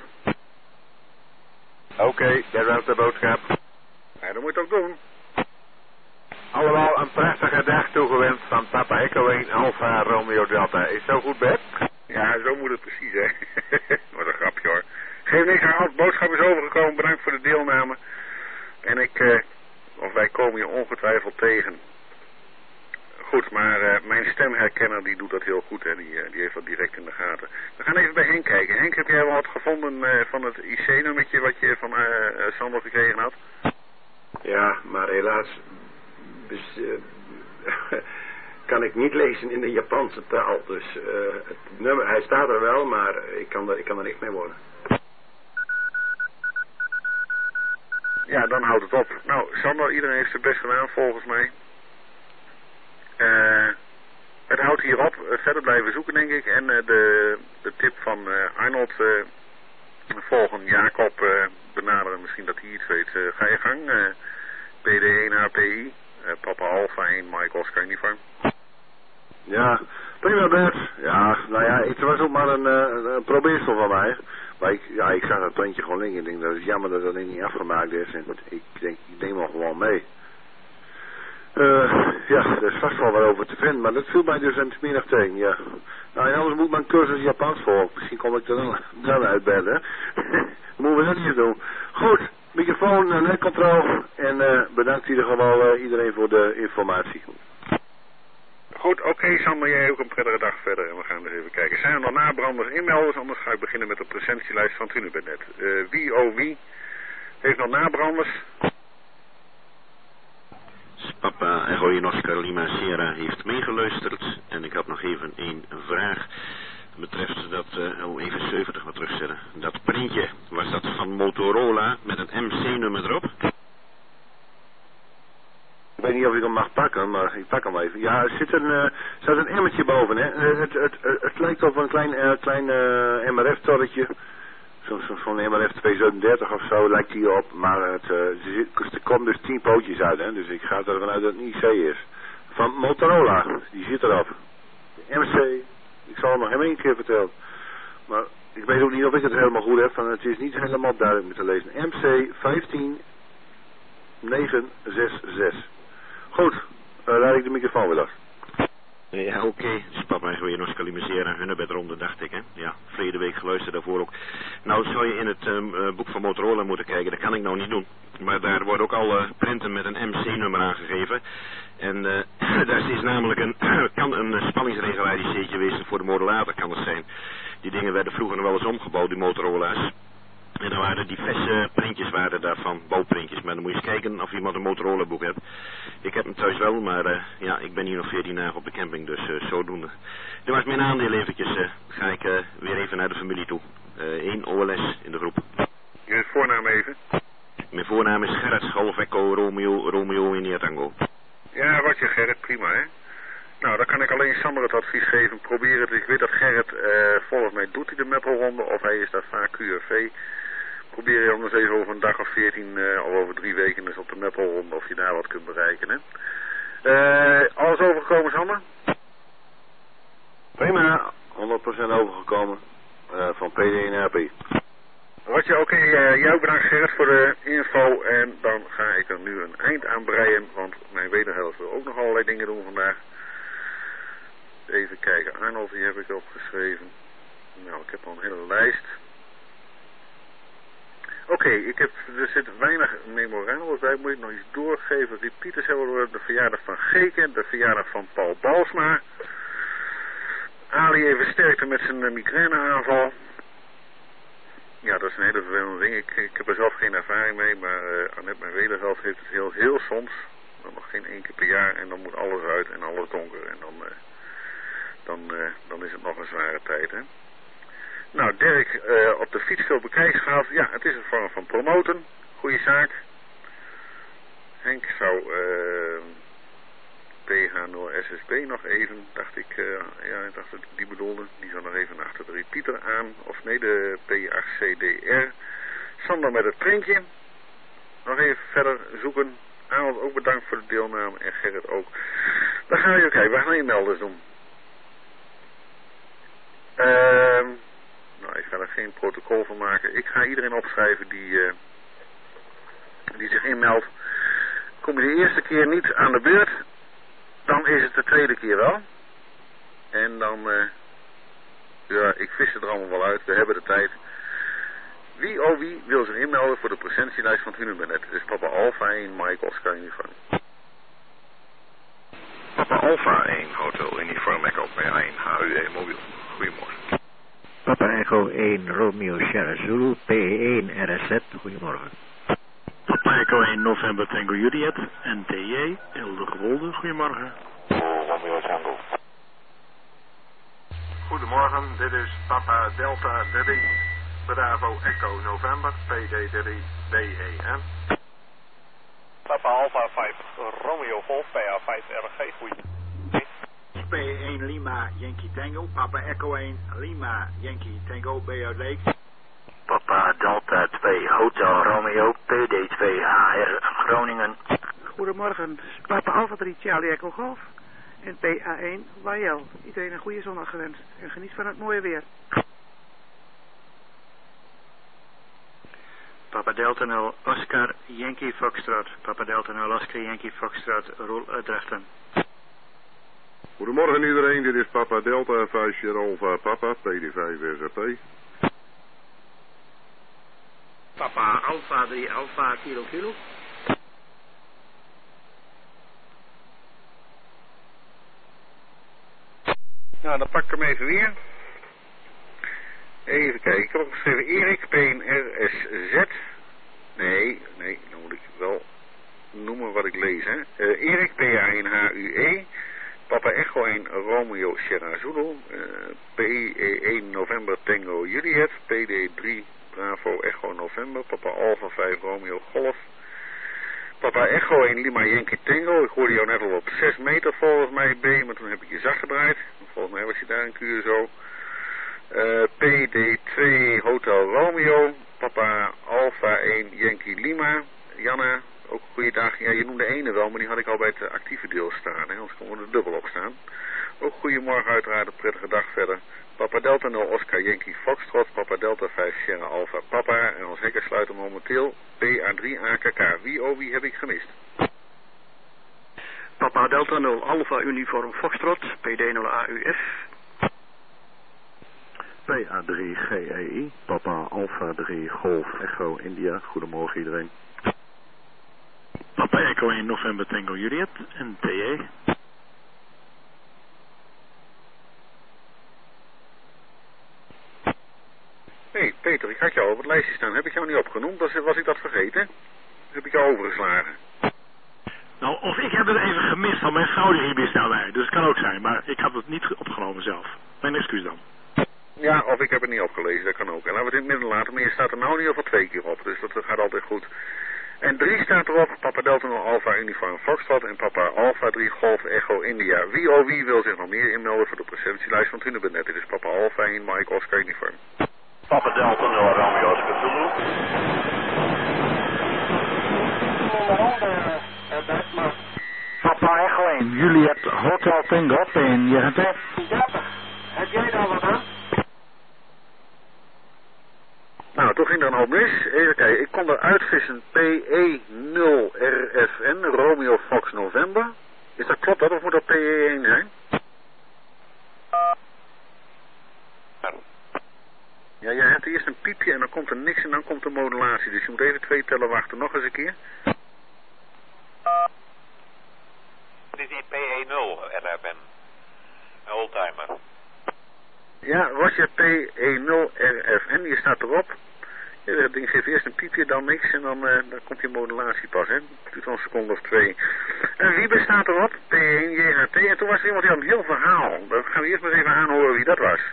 Oké, dat was de boodschap. Ja, dat moet je ook doen. Allemaal een prachtige dag toegewenst van Papa Echo 1 Alpha Romeo Delta. Is zo goed, Bert? Ja, zo moet het precies, hè. Wat een grapje, hoor. Geef niks aan, de boodschap is overgekomen. Bedankt voor de deelname. En wij komen je ongetwijfeld tegen. Goed, maar mijn stemherkenner die doet dat heel goed, hè. Die heeft dat direct in de gaten. We gaan even bij Henk kijken. Henk, heb jij wel wat gevonden van het IC-nummertje wat je van Sander gekregen had? Ja, maar helaas kan ik niet lezen in de Japanse taal. Dus het nummer, hij staat er wel, maar ik kan er niks mee worden. Ja, dan houdt het op. Nou, Sander, iedereen heeft zijn best gedaan volgens mij. Het houdt hier op. Verder blijven zoeken, denk ik. En de tip van Arnold volgen. Jacob benaderen. Misschien dat hij iets weet. Ga je gang. PD1API. Papa Alpha 1, Mike Oscar Uniform. Ja, prima Bert. Ja, nou ja, het was ook maar een probeersel van mij. Maar ik zag dat printje gewoon liggen. Ik denk dat het jammer dat dat niet afgemaakt is. En ik denk, ik neem hem gewoon mee. Ja, er is vast wel wat over te vinden, maar dat viel mij dus aan het middag tegen, ja. Nou, en anders moet mijn cursus Japans volgen. Misschien kom ik er dan uitbellen. Moeten we dat niet doen. Goed, microfoon, netcontrole. En bedankt in ieder geval iedereen voor de informatie. Goed, oké, Sander, jij ook een prettige dag verder. En we gaan dus even kijken. Zijn er nog nabranders inmelders? Anders ga ik beginnen met de presentielijst van Tunubenet. Wie heeft nog nabranders? Papa Echo Oscar Lima Sierra heeft meegeluisterd. En ik had nog even één vraag. Betreft dat, even 70 wat terugzetten. Dat printje, was dat van Motorola met een MC-nummer erop? Ik weet niet of ik hem mag pakken, maar ik pak hem even. Ja, er staat een emmertje boven, hè. Het lijkt op een klein MRF-torretje. Zo'n MRF 237 of zo lijkt hij op, maar er komt dus 10 pootjes uit, hè. Dus ik ga ervan uit dat het een IC is. Van Motorola, die zit erop. De MC, ik zal het nog één keer vertellen. Maar ik weet ook niet of ik het helemaal goed heb, want het is niet helemaal duidelijk te lezen. MC 15966. Goed, laat ik de microfoon weer af. Ja, oké. Dus papa en weer Oscar Lima Sierra, Hunnebedronde, dacht ik, hè. Ja, verleden week geluisterd daarvoor ook. Nou, zou je in het boek van Motorola moeten kijken, dat kan ik nou niet doen. Maar daar worden ook al printen met een MC-nummer aangegeven. En daar is namelijk kan een spanningsregelaar IC'tje geweest voor de modulator, kan het zijn. Die dingen werden vroeger nog wel eens omgebouwd, die Motorola's. En dan waren diverse printjes daarvan, bouwprintjes. Maar dan moet je eens kijken of iemand een Motorola boek hebt. Ik heb hem thuis wel, maar ja, ik ben hier nog 14 dagen op de camping, dus zodoende. Dit was mijn aandeel eventjes. Ga ik weer even naar de familie toe. 1 OLS in de groep. Je voornaam even? Mijn voornaam is Gerrit Golf Echo Romeo India Tango. Ja, wat je Gerrit, prima hè. Nou, dan kan ik alleen Sander het advies geven. Probeer het. Ik weet dat Gerrit, volgens mij doet hij de meppelronde of hij is daar vaak QRV. Probeer je anders even over een dag of 14 of over 3 weken dus op de meppelronde of je daar wat kunt bereiken hè. Alles overgekomen Sander? Prima, 100% overgekomen van PD en RP. Watje, oké, jou bedankt Gerrit voor de info en dan ga ik er nu een eind aan breien, want mijn wederhelft wil ook nog allerlei dingen doen vandaag. Even kijken, Arnold, die heb ik opgeschreven. Nou, ik heb al een hele lijst. Oké, er zit weinig memorabels bij, moet ik nog iets doorgeven. Repeaters hebben we de verjaardag van Geken, de verjaardag van Paul Balsma. Ali even sterkte met zijn migraineaanval. Ja, dat is een hele vervelende ding. Ik heb er zelf geen ervaring mee, maar Annette, mijn wederhelft, heeft het heel soms. Dan nog geen 1 keer per jaar en dan moet alles uit en alles donker. En dan is het nog een zware tijd, hè. Nou, Dirk, op de fiets veel bekijks gehad. Ja, het is een vorm van promoten. Goeie zaak. Henk zou PH0SSB nog even, dacht ik, ja, ik dacht dat ik die bedoelde. Die zou nog even achter de repeater aan. Of nee, de P8CDR. Sander met het printje. Nog even verder zoeken. Arnold ook bedankt voor de deelname en Gerrit ook. Dan gaan we even kijken, we gaan inmelders doen. Nou, ik ga er geen protocol van maken. Ik ga iedereen opschrijven die zich inmeldt. Kom je de eerste keer niet aan de beurt, dan is het de tweede keer wel. En dan, ja, ik vis het er allemaal wel uit. We hebben de tijd. Wie wil zich inmelden voor de presentielijst van Tunubenet? Dus Papa Alpha 1, Mike Oscar Uniform. Papa Alpha 1, Hotel Uniform Echo P1, HUE Mobiel. Goedemorgen. Papa Echo 1, Romeo Sierra Zulu, P1 RSZ, goedemorgen. Papa Echo 1, November Tango Juliet, NTJ, Hilde Gewolde, goedemorgen. Romeo Tango. Goedemorgen, dit is Papa Delta 3, Bravo Echo November, PD3 BEN. Papa Alpha 5, Romeo Golf, PA5 RG, goeie. P1 Lima Yankee Tango, Papa Echo 1 Lima Yankee Tango, BO Leek. Papa Delta 2 Hotel Romeo, PD2 HR Groningen. Goedemorgen, Papa Alpha 3 Charlie Echo Golf en PA1 YL. Iedereen een goede zondag gewenst en geniet van het mooie weer. Papa Delta 0 Oscar Yankee Foxtrot. Papa Delta 0 Oscar Yankee Foxtrot, Roel Drachten. Goedemorgen iedereen, dit is Papa Delta 5 Sierra Alpha Papa, PD5 SRP. Papa Alpha 3 Alpha Kilo Kilo. Nou, dan pak ik hem even weer. Even kijken, ik heb opgeschreven Erik P1RSZ. Nee, dan moet ik wel noemen wat ik lees, hè. Erik PA1HUE, Papa Echo 1 Romeo Sierra Zulu, PE1 November Tango Juliet, PD3 Bravo Echo November, Papa Alpha 5 Romeo Golf, Papa Echo 1 Lima Yankee Tango. Ik hoorde jou net al op 6 meter volgens mij B, maar toen heb ik je zacht gedraaid. Volgens mij was je daar een Curaçao. PD2 Hotel Romeo, Papa Alpha 1 Yankee Lima, Janna, ook goeiedag. Ja, je noemde ene wel, maar die had ik al bij het actieve deel staan, hè? Anders kon er dubbel op staan. Ook goedemorgen, uiteraard een prettige dag verder. Papa Delta 0 Oscar Yankee Foxtrot, Papa Delta 5 Sierra Alpha Papa en als hekker sluiten momenteel PA3 AKK. Wie heb ik gemist? Papa Delta 0 Alpha Uniform Foxtrot, PD0 AUF. PA3 GEI, Papa Alpha 3 Golf Echo India. Goedemorgen iedereen. Papa Echo 1 November Tango Juliet en TE. Hé, Peter, ik had jou op het lijstje staan. Heb ik jou niet opgenoemd? Was ik dat vergeten? Heb ik jou overgeslagen? Nou, of ik heb het even gemist, van mijn vrouw die mist daarbij. Dus het kan ook zijn, maar ik had het niet opgenomen zelf. Mijn excuus dan. Ja, of ik heb het niet opgelezen, dat kan ook. En laten we het in het midden laten, maar je staat er nou in ieder geval 2 keer op. Dus dat gaat altijd goed. En 3 staat erop, Papa Delta 0 Alpha Uniform Foxtrot en Papa Alpha 3 Golf Echo India. Wie wil zich nog meer inmelden voor de presentielijst van Tunebenet? Dit is Papa Alpha 1 Mike Oscar Uniform. Papa Delta 0 Romeo Oscar Zulu. Papa Echo 1 Juliet Hotel Tango PN 30. Heb jij daar wat aan? Nou, toen ging er een hoop mis. Even kijken, ik kon eruit vissen PE0RFN, Romeo Fox November. Is dat klopt dat, of moet dat PE1 zijn? Ja, jij hebt eerst een piepje en dan komt er niks en dan komt de modulatie. Dus je moet even 2 tellen wachten, nog eens een keer. Dit is PE0 RFN, een oldtimer. Ja, Roger P10RFN, die staat erop. Ja, dat ding geeft eerst een piepje, dan niks en dan komt je modulatie pas, hè. Het duurt wel een seconde of 2. En Wiebe staat erop, P1JHT. En toen was er iemand die had een heel verhaal. Dat gaan we eerst maar even aanhoren wie dat was.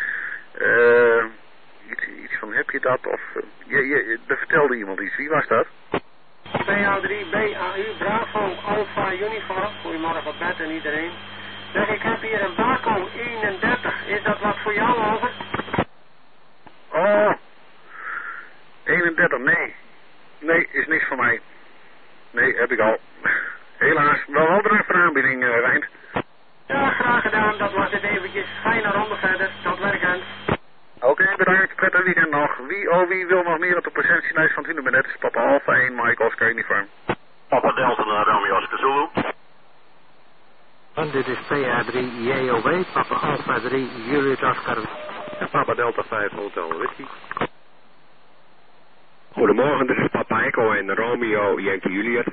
Iets van, heb je dat? Of, er vertelde iemand iets. Wie was dat? PA3 BAU Bravo Alpha Uniform. Goedemorgen Bert en iedereen. Zeg, ik heb hier een Baco 31. Is dat wat voor jou over? Oh, 31, nee. Nee, is niks voor mij. Nee, heb ik al. Helaas, wel bedankt voor de aanbieding, Reind. Ja, graag gedaan. Dat was het eventjes. Fijne ronde verder. Tot werkend. Oké, bedankt. Prettig weekend nog. Wie wil nog meer op de presentielijst van het Tunebenet? Is Papa Alpha 1 Mike Oscar Uniform. Papa Delta naar Romeo Oscar Zulu. En dit is PA3 JOW, Papa Alpha 3 Juliet Oscar. En Papa Delta 5 Hotel Whisky. Goedemorgen, dit is Papa Echo en Romeo Yankee Juliet.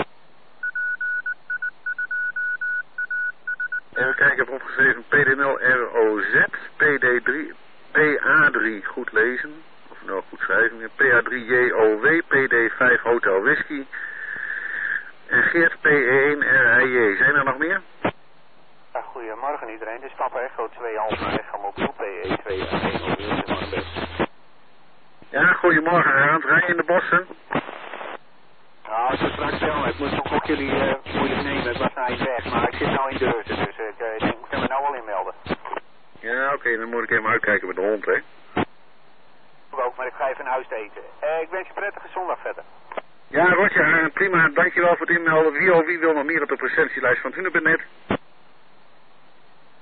Even kijken, ik heb opgeschreven PD0ROZ, PD3, PA3, goed lezen, of nou goed schrijven, PA3JOW, PD5 Hotel Whisky en Geert P1RIJ. Zijn er nog meer? Ja, goedemorgen iedereen, dit is Papa Echo 2 Alpha Echo Mobiel PE2 Ja, goedemorgen, Arend. Rij je in de bossen? Nou, ik straks wel. Ik moet ook jullie moeilijk nemen. Ik was naar je weg, maar ik zit nou in Deurzen, dus ik denk, ik kan me nou wel inmelden. Ja, oké, dan moet ik even uitkijken met de hond, hè. Ook, maar ik ga even naar huis eten. Ik wens je een prettige zondag verder. Ja, Roger, prima. Dankjewel voor het inmelden. Wie wil nog meer op de presentielijst van het Tunebenet?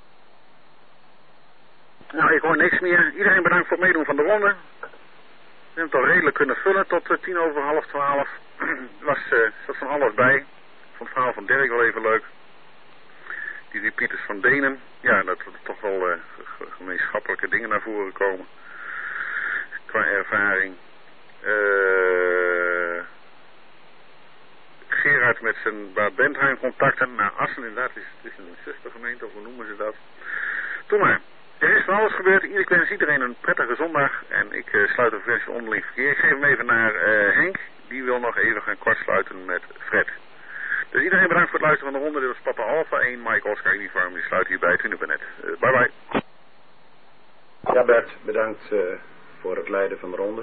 Nou, ik hoor niks meer. Iedereen bedankt voor het meedoen van de ronde. We hebben het al redelijk kunnen vullen tot 11:10. Zat van alles bij. Ik vond het verhaal van Dirk wel even leuk. Die repeaters van Denen. Ja, dat er toch wel gemeenschappelijke dingen naar voren komen. Qua ervaring. Gerard met zijn Bad Bentheim contacten naar Assen. Inderdaad, het is een zustergemeente, of hoe noemen ze dat? Doe maar. Er is van alles gebeurd. Ik wens iedereen een prettige zondag. En ik sluit de versie onderling verkeer. Ik geef hem even naar Henk. Die wil nog even gaan kortsluiten met Fred. Dus iedereen bedankt voor het luisteren van de ronde. Dit was Papa Alpha 1, Mike Oscar Uniform. Die sluit hierbij het Univernet. Bye bye. Ja Bert, bedankt voor het leiden van de ronde.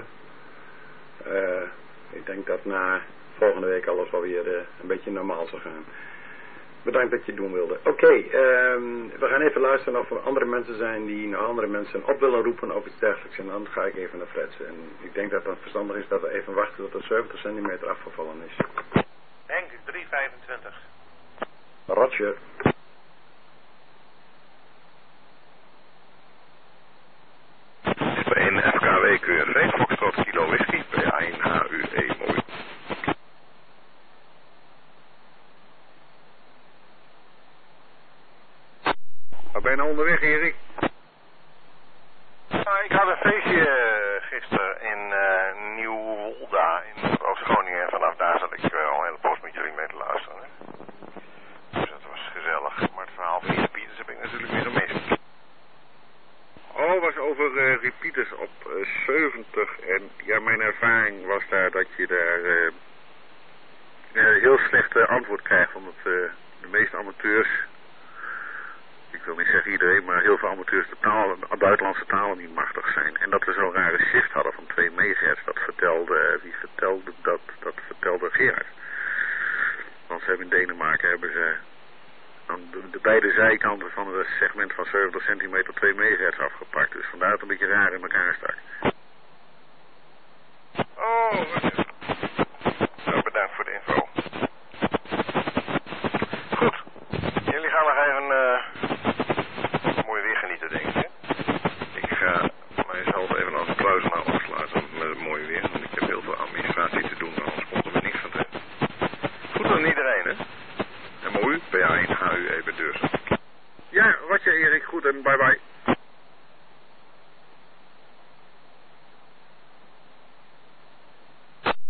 Ik denk dat na volgende week alles wel weer een beetje normaal zal gaan. Bedankt dat je het doen wilde. Oké, we gaan even luisteren of er andere mensen zijn die naar andere mensen op willen roepen of iets dergelijks. En dan ga ik even naar Freds. En ik denk dat het verstandig is dat we even wachten tot er 70 centimeter afgevallen is. Henk, 325. Roger. Bij een FKW keur Foxtrot kilo whisky bij A1HUE mooi. Waar ben je nou onderweg, Erik? Ik had een feestje gisteren in Nieuw-Wolda in Oost-Groningen. En vanaf daar zat ik al een hele poos met jullie mee te luisteren. Hè. Dus dat was gezellig. Maar het verhaal van Pieters heb ik natuurlijk weer gemist. Oh, was over repeaters op 70. En ja, mijn ervaring was daar dat je daar heel slecht antwoord krijgt. Omdat de meeste amateurs, ik wil niet zeggen iedereen, maar heel veel amateurs de buitenlandse talen niet machtig zijn. En dat we zo'n rare shift hadden van 2 megahertz, dat vertelde, wie vertelde dat? Dat vertelde Gerard. Want ze hebben in Denemarken aan de beide zijkanten van het segment van 70 centimeter 2 megahertz afgepakt. Dus vandaar dat het een beetje raar in elkaar stak. Oh, nou, bedankt voor de info. Goed, jullie gaan nog even mooi weer genieten, denk ik. Hè? Ik ga mijzelf even als kluizenaar afsluiten met het mooie weer. Want ik heb heel veel administratie te doen, anders komt er niks van terecht. Goed aan iedereen, hè? En mooi, PA1HUE bij Deurs. Ja, wat je Erik, goed en bye bye.